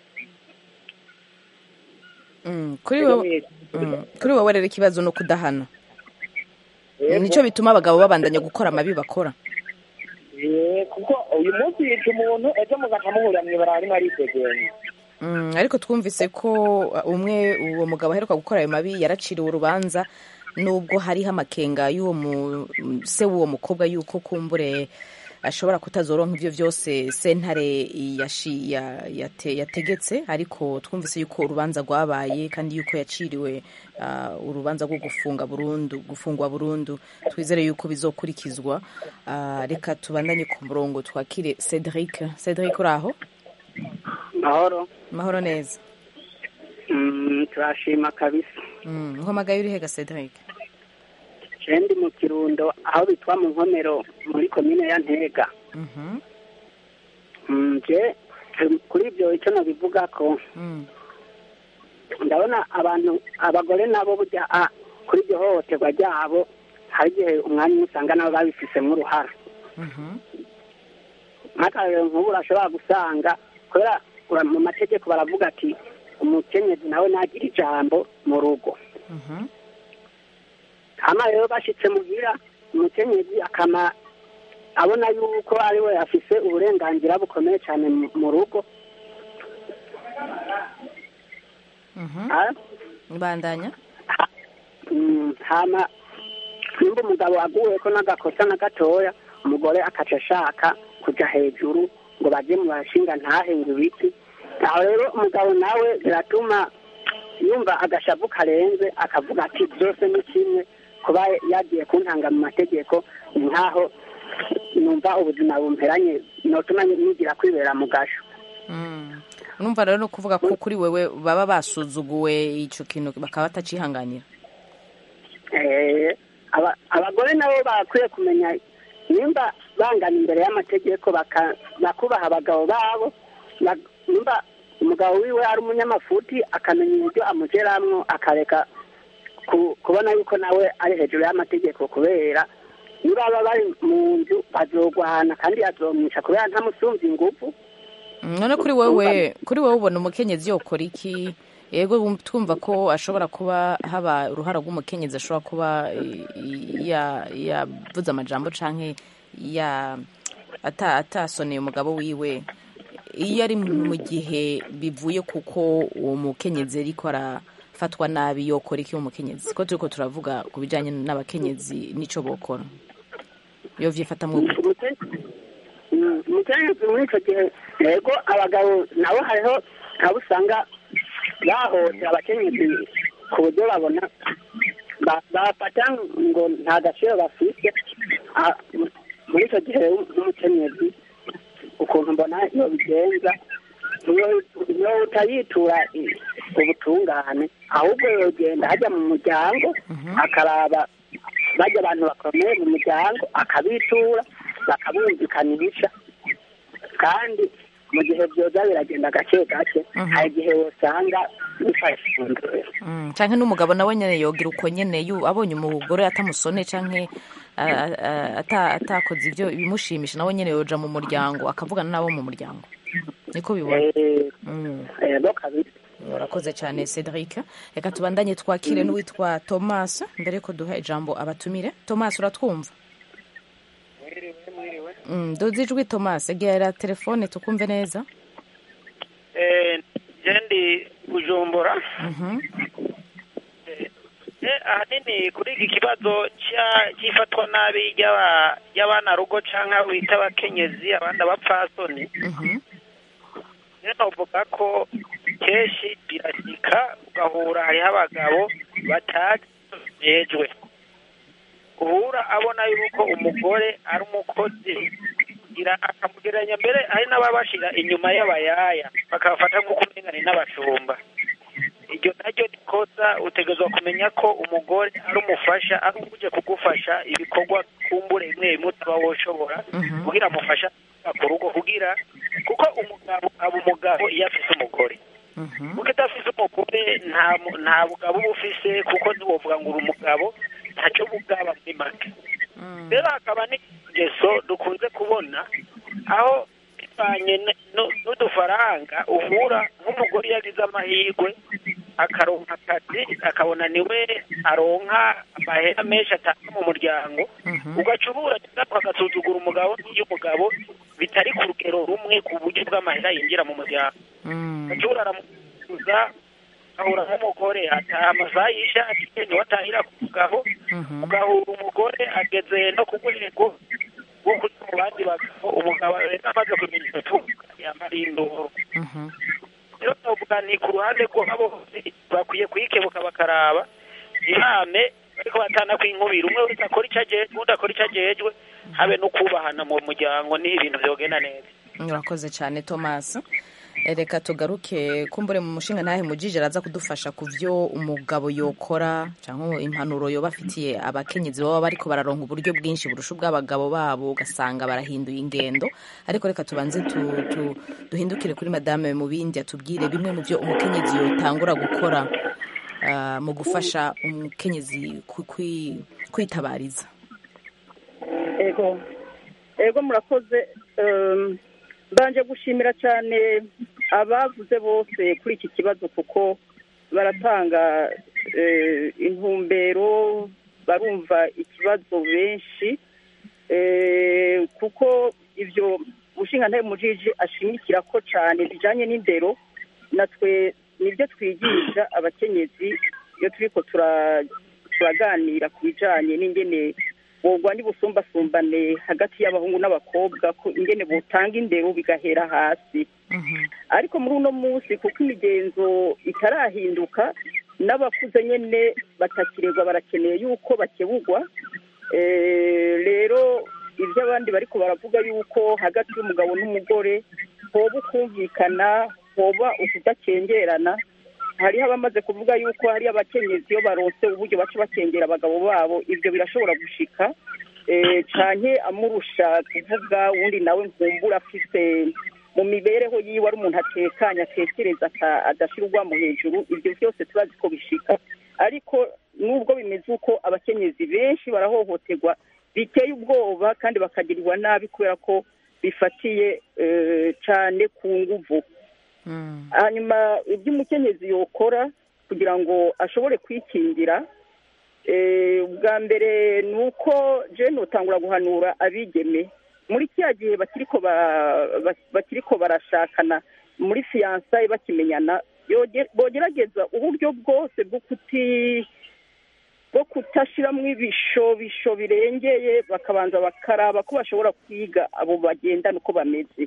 Mm, kuri wowe mm, kuri wowe rero ikibazo no kudahana. Nico bituma abagabo babandanya gukora amabi bakora. Eh kuko uyu munsi yica umuntu ejo mugakamuhura mwibarabara arimo aritegenya. Mm, ariko twumvise ko umwe uwo mugabo aheruka gukora ayo mabi yaraciriwe urubanza nubwo hariho amakenga y'uwo se w'uwo mukobwa yuko kumbure ashobora kutazoronka ivyo vyose sentare yate, yategetse, ariko twumvise yuko urubanza rwabaye kandi yuko yaciriwe uh, urubanza rwo gufunga burundu gufungwa burundu. Twizere yuko bizokurikizwa. Uh, reka tubandanye ku murongo twakire Cedric. Cedric uraho? Mahoro. Mahoro neza. Mm, turashima kabisa. Mm, nkomagaye uri hega Cedric? Cendi mu Kirundo aho bitwa mu Nkomero muri komine ya Ntega. Mhm. Mm, je kuri ibyo icyo nabivuga ko. Mm. Ndabona abantu abagore nabo burya kuri ibyo hohoterwa ryabo hari igihe umwanya usanga nabo babifisemo uruhara. Mhm. Nk'akarero nk'ubu urashobora gusanga kubera mu mategeko baravuga ati umukenyezi nawe nagira ijambo mu rugo. Mhm. Hama rero bashitse mugira umukenyezi akama abona yuko ari we afise uburenganzira bukomeye cyane mu rugo. Mhm. Bandanya. Hama nimba umugabo aguwe ko n'agakosa na gatoya umugore akaca ashaka kuja hejuru ngo baje mu bashinga ntahenga ibiti. Aho rero umugabo nawe biratuma yumva agashavu karenze akavuga ati byose ni kimwe kuba yagiye kuntanga mu mategeko nkaho numva ubuzima bumperanye notuma nigira kwibera mu gasho. Mm. Numva rero no kuvuga ko kuri wewe baba basuzuguwe ico kintu bakaba batacihanganira. Eh aba abagore nabo bakwiye kumenya nimba bangana imbere y'amategeko bakubaha abagabo babo. Nimba umugabo wiwe ari umunyamafuti akamenya uburyo amugeramwo akareka kubona yuko nawe ari hejuru y'amategeko, kubera niba baba bari mu nzu bazogwana kandi azomwica kubera ntamusumvye ingufu. None kuri wewe kuri wewe ubona umukenyezi yokora iki? Yego twumva ko ashobora kuba haba uruhara rw'umukenyezi ashobora kuba ya yavuze amajambo canke ya ata atasoneye umugabo wiwe. Iyo ari mu gihe bivuye kuko uwo mukenyezi ariko arafatwa nabi yokora iki umukenyezi? Ko turiko turavuga ku bijanye n'abakenyezi nico bokora. Yo vyifata mu umukenyezi muri ico gihe yego abagabo nabo hariho abo usanga bahoze abakenyezi ku buryo babona bafata ngo nta gaciro bafise. Muri icyo gihe n'umukenyezi ukuntu mbona iyo bigenza iyo utayitura ubutungane ahubwo yogenda hajya mu muryango akaraba bajya abantu bakomeye mu muryango akabitura bakabumvikanisha, kandi mu gihe byoza biragenda gake gake hari igihe usanga bifashe inzira. Canke n'umugabo nawe nyene yogira uko nyene abonye umugore atamusone canke atakoze ivyo bimushimisha nawe nyene yoja mu muryango akavugana nabo mu muryango. Niko bibona. Urakoze cyane Cedric. Reka tubandanye twakire n'uwitwa Thomas mbere ko duha ijambo abatumire. Thomas uratwumva? Mm, dozijwi Thomas, egera telefone tukumve neza. Eh, jendi Bujumbura. Mhm. Eh, ahanini kuri iki kibazo cyifatwa nabi y'abana rugo canka wita abakenyezi abandi abapfasoni. Mhm. Rero uvuga ko kenshi birashyika ugahura hariho abagabo batajejwe uhura abona yuko umugore ari umukozi akamugereranya mbere hari n'ababashira inyuma y'abayaya bakabafata nk'uko umengane n'abashumba. Iryo naryo rikosa utegerezwa kumenya ko umugore ari umufasha ari uje kugufasha ibikorwa kumbure bimwe bimwe utaba woshobora kugira amufasha ku rugo kugira kuko umugabo aba umugabo iyo afise umugore kuko idafise umugore nta nta bugabo uba ufise kuko ntiwovuga ngo uri umugabo ntacyo bugaba muri make. Rero hakaba n'ingeso dukunze kubona aho bivanye n'udufaranga uhura nk'umugore yagize amahirwe akaronka akazi akabona niwe aronka amahera menshi atanga mu muryango ugaca ubura agasuzugura umugabo n'iyo umugabo bitari ku rugero rumwe ku buryo bw'amahera yinjira mu muryango ugaca ubura aramusubiza ahura nk'umugore ataha amasaha y'ishati niwe atahira ku mugabo ugahura umugore ageze no ku rwego rwo kujya mu bandi bagabo umugabo rero amaze kumenya imitungo yamara indoro. Rero twavuga ni ku ruhande rwabo bakwiye kuyikebuka bakaraba ihame ariko batana kwinkubira umwe wese akora icyo ajejwe undi akora icyo ajejwe habe no kubahana mu muryango ni ibintu byogenda neza. Urakoze cyane Thomas. Reka tugaruke kumbure mu mushinga ntahe mujije araza kudufasha ku byo umugabo yokora cyangwa impanuro yo bafitiye abakenyezi baba bariko bararonka uburyo bwinshi burusha ubw'abagabo babo ugasanga barahinduye ingendo. Ariko reka tubanze tu, tu, duhindukire kuri madame mu bindi atubwire bimwe mu byo umukenyezi yotangura gukora uh, mu gufasha umukenyezi kwitabariza. Ego ego murakoze. um, Mbanje gushimira cyane abavuze bose kuri iki kibazo kuko baratanga intumbero barumva ikibazo benshi kuko ibyo mushinga ntaye mujiji ashimikira ko cyane bijanye n'indero natwe nibyo twigisha abakenyezi iyo turiko turaganira ku bijanye n'ingene bogwa n'ubusumbasumbane hagati y'abahungu n'abakobwa ko ingene botanga indero bigahera hasi. Ariko muri uno munsi kuko imigenzo itarahinduka n'abakuze nyene batakirerwa barakeneye yuko bakebugwa. Rero ibyo abandi bariko baravuga yuko hagati y'umugabo n'umugore hoba ukumvikana hoba ukudakengerana. Hariho abamaze kuvuga yuko hari abakenyezi iyo baronse uburyo baca bakengera abagabo babo ibyo birashobora gushika canke amurusha kuvuga undi nawe nkumbura afise mu mibereho yiwe ari umuntu atekanye atekereza adashira urwamo hejuru. Ibyo byose turazi ko bishika ariko nubwo bimeze uko abakenyezi benshi barahohoterwa biteye ubwoba kandi bakagirirwa nabi kubera ko bifatiye cane ku nguvu. Hanyuma ibyo umukenyezi yokora kugira ngo ashobore kwikingira ubwa mbere ni uko je notangura guhanura abigeme muri kiriya gihe bakiriko barashakana muri fiyansaye bakimenyana bogerageza uburyo bwose bwo kuti bwo kutashiramwo ibishobisho birengeye bakabanza bakaraba ko bashobora kwiga abo bagendana uko bameze.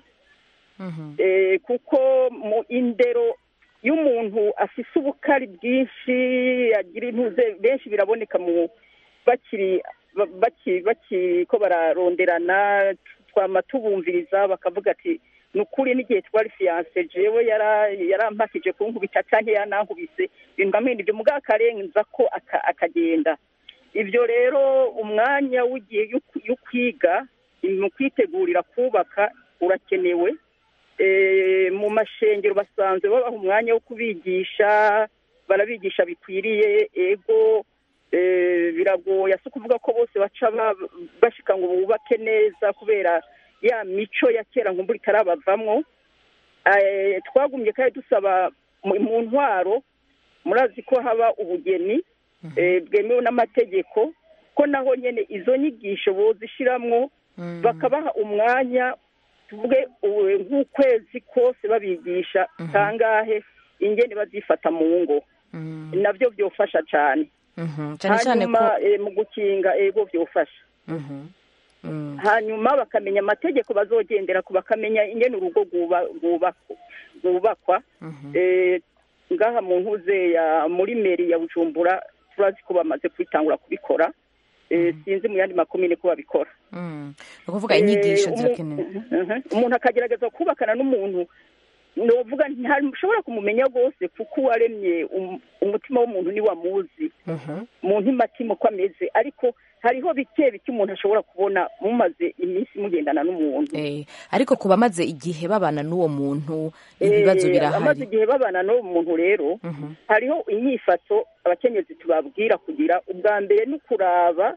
Kuko mu indero y'umuntu afise ubukari bwinshi agira intuze benshi biraboneka mu bakiri bakiri ko bararonderana twama tubumviriza bakavuga ati nukuri n'igihe twari fiance jewe yarampakije kunkubita canke yanankubise bingamene ibyo muga akarenza ko akagenda. Ibyo rero umwanya w'igihe yo kwiga mu kwitegurira kubaka urakenewe. Mu mashengero basanzwe babaha umwanya wo kubigisha barabigisha bikwiriye. Ego biragoye si kuvuga ko bose baca bashika ngo bubake neza kubera ya mico ya kera nkumbura itarabavamwo. Twagumye kandi dusaba mu ntwaro murazi ko haba ubugeni bwemewe n'amategeko ko naho nyene izo nyigisho bozishiramwo bakabaha umwanya tuvuge nk'ukwezi kose babigisha kangahe ingene bazifata mu ngo. Navyo byofasha cyane hanyuma mu gukinga ego byofasha. hanyuma bakamenya amategeko bazogendera ku bakamenya ingene urugo rwubakwa ngaha mu ntuze ya muri meri ya Bujumbura turazi ko bamaze kwitangura kubikora sinzi mu yandi makomine ko babikora ni ukuvuga inyigisho zirakenewe umuntu akagerageza kubakana n'umuntu novuga ntushobora kumumenya rwose kuko waremye umutima w'umuntu ni wamuzi mu ntimatima uko ameze ariko hariho bike bike umuntu ashobora kubona mumaze iminsi mugendana n'umuntu ariko ku bamaze igihe babana n'uwo muntu ibibazo birahari bamaze igihe babana n'uwo muntu rero hariho inyifato abakenyezi tubabwira kugira ubwa mbere ni ukuraba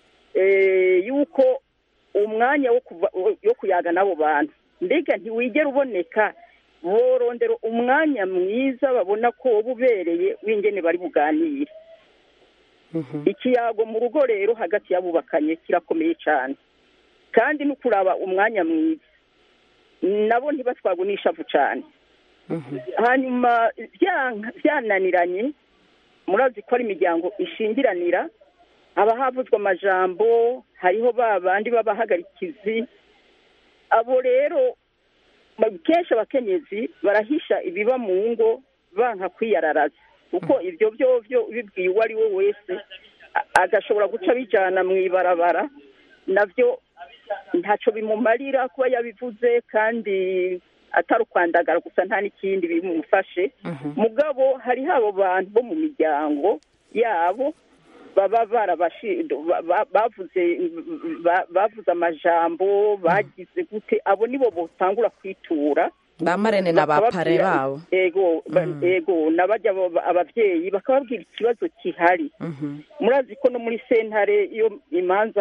yuko umwanya wo kuyaga n'abo bantu mbega ntiwigera uboneka borondera umwanya mwiza babona ko wowe ubereye w'ingene bari buganire ikiyago mu rugo rero hagati y'abubakanye kirakomeye cyane kandi no kuraba umwanya mwiza nabo ntibatwagwe n'ishavu cyane hanyuma byananiranye murazi ko ari imiryango ishingiranira haba havuzwe amajambo hariho ba bandi b'abahagarikizi abo rero kenshi abakenyezi barahisha ibiba mu ngo banka kwiyararaza kuko ibyo byo byo bibwiye uwo ari we wese agashobora guca bijyana mu ibarabara nabyo ntacyo bimumarira kuba yabivuze kandi atari ukwandagara gusa nta n'ikindi bimufashe mugabo hariho abo bantu bo mu miryango yabo baba bavuze bavuze amajambo bagize gute abo nibo botangura kwitura ba marene na ba pare babo ego ego nabajya abavyeyi bakababwira ikibazo kihari murazi ko no muri sentare iyo imanza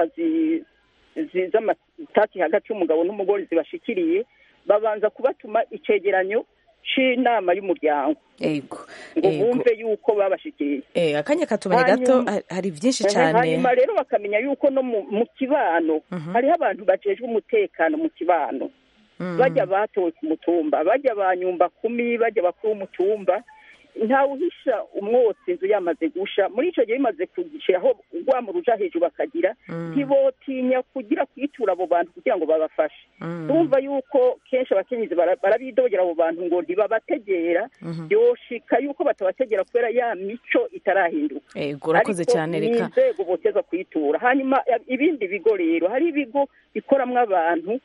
z'amatati hagati y'umugabo n'umugore zibashikiriye babanza kubatuma icegeranyo c'inama y'umuryango ego ngo bumve yuko babashikiriye eh akanya katubanye gato hari byinshi cyane hanyuma rero bakamenya yuko no mu kibano hariho abantu bajejwe umutekano mu kibano bajya batowe ku mutumba bajya banyumba kumi bajya bakuru umutumba ntawe uhisha umwotsi inzu yamaze gusha muri icyo gihe bimaze kugishiraho urwamo ruja hejuru bakagira ntibotinya kugira kwitura abo bantu kugira ngo babafashe urumva yuko kenshi abakenyezi barabidogera abo bantu ngo ntibabategera yoshika yuko batabategera kubera ya mico itarahinduka ego urakoze cyane reka inzego boteza kwitura hanyuma ibindi bigo rero hari ibigo bikoramwo abantu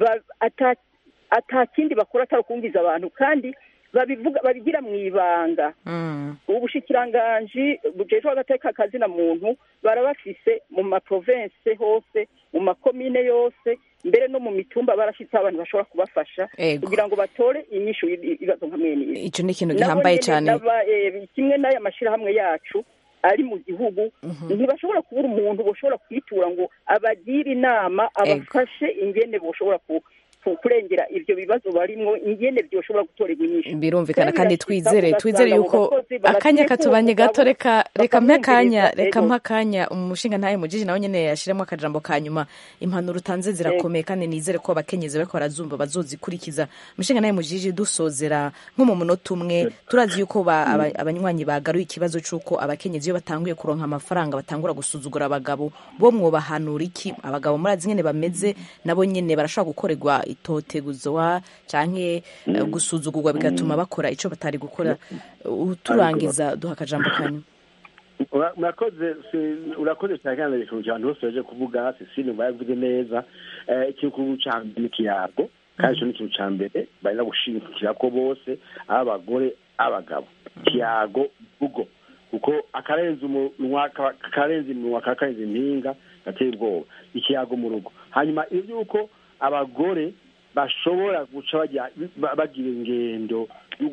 atakindi bakora atari ukumviza abantu kandi babivuga babigira mu ibanga ubushikiranganji bujejwe agateka akazina muntu barabafise mu maprovince hose mu makomine yose mbere no mu mitumba barashitse abantu bashobora kubafasha kugira ngo batore inyishu ibibazo nka mwene ibi ico ni ikintu gihambaye cyane kimwe n'aya mashirahamwe yacu ari mu gihugu ntibashobora kubura umuntu boshobora kwitura ngo abagire inama abafashe ingene boshobora ku kurengera ivyo bibazo barimwo ingene byoshobora gutorerwa inyishu birumvikana kandi twizere twizere yuko akanya katubanye gato reka reka mpakanya reka mpakanya umushinga ntaye mujiji nawe nyene yashiremo akajambo kanyuma impanuro utanze zirakomeye kandi nizere ko abakenyezi bariko barazumva bazozikurikiza umushinga ntaye mujiji dusozera nko mu munota umwe turazi yuko abanywanyi bagaruye ikibazo c'uko abakenyezi iyo batanguye kuronka amafaranga batangura gusuzugura abagabo bo mwobahanura iki abagabo murazi nyene bameze nabo nyene barashobora gukorerwa itoteguzwa canke uh, gusuzugurwa bigatuma bakora ico batari gukora uturangiza duha akajambo kanyu urakoze urakoze cyane kandi ikintu cyane bose baje kuvuga Cecile bavuze neza ikintu cyambere n'ikiyago kandi cyo n'ikintu cyambere bari no gushimikira ko bose abagore abagabo kiyago bugo kuko akarenza umunwa akarenza umunwa kakarenza impinga gateye ubwoba ikiyago mu rugo hanyuma ivyuko abagore bashobora guca bagira ingendo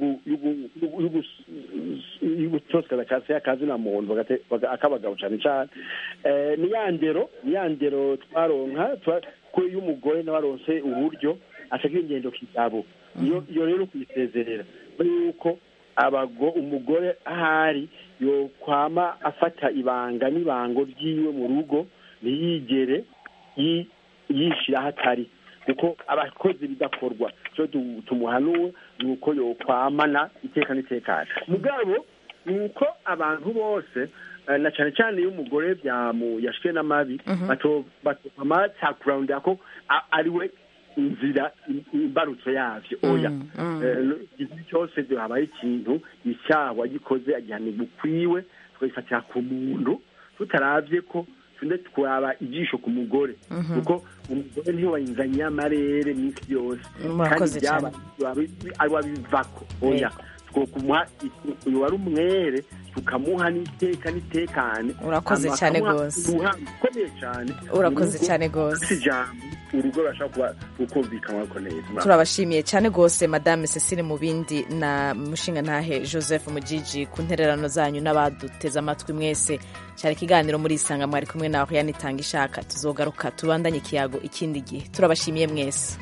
y'ugutosikaza kasi y'akazi na muntu akabagabo cyane cyane ni ya ndero ni ya ndero twaronka ko iyo umugore n'abaronse uburyo atagira ingendo kizabo iyo rero kuyisezerera yuko abago umugore ahari yo kwama afata ibanga n'ibango ryiwe mu rugo ntiyigere yishira hatari kuko abakozi bidakorwa cyo tumuhanuwe nuko yo kwamana iteka n'itekana mugabo nuko abantu bose na cyane cyane iyo umugore yashwe n'amabi batuma cyakurandira ko ari we inzira imbarutso yavyo oya igihe cyose habaye ikintu icyaha gikoze agihanirwa ukwiwe twagifatira ku muntu tutaravye ko tunde twaba ijisho ku mugore kuko umugore niyo wayinzanye amarere n'isi yose kandi byaba ari wabivako oya twokumuha uyu wari umwere tukamuha n'iteka n'itekane. Urakoze cyane gose ukomeye cyane urakoze cyane gose urugo rashaka gukumvikana ko neza. Turabashimiye cyane gose Madame Cecile Mubindi na mushinga ntahe Joseph Mujiji ku ntererano zanyu n'abaduteza amatwi mwese. Cyari kiganiro muri Isanga mwari kumwe na Oriane Itangishaka. Tuzogaruka tubandanye ikiyago ikindi gihe. Turabashimiye mwese.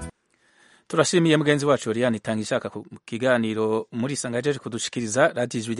Turashimiye mugenzi wacu Oriane Itangishaka ku kiganiro muri Isanga yaje kudushikiriza Radio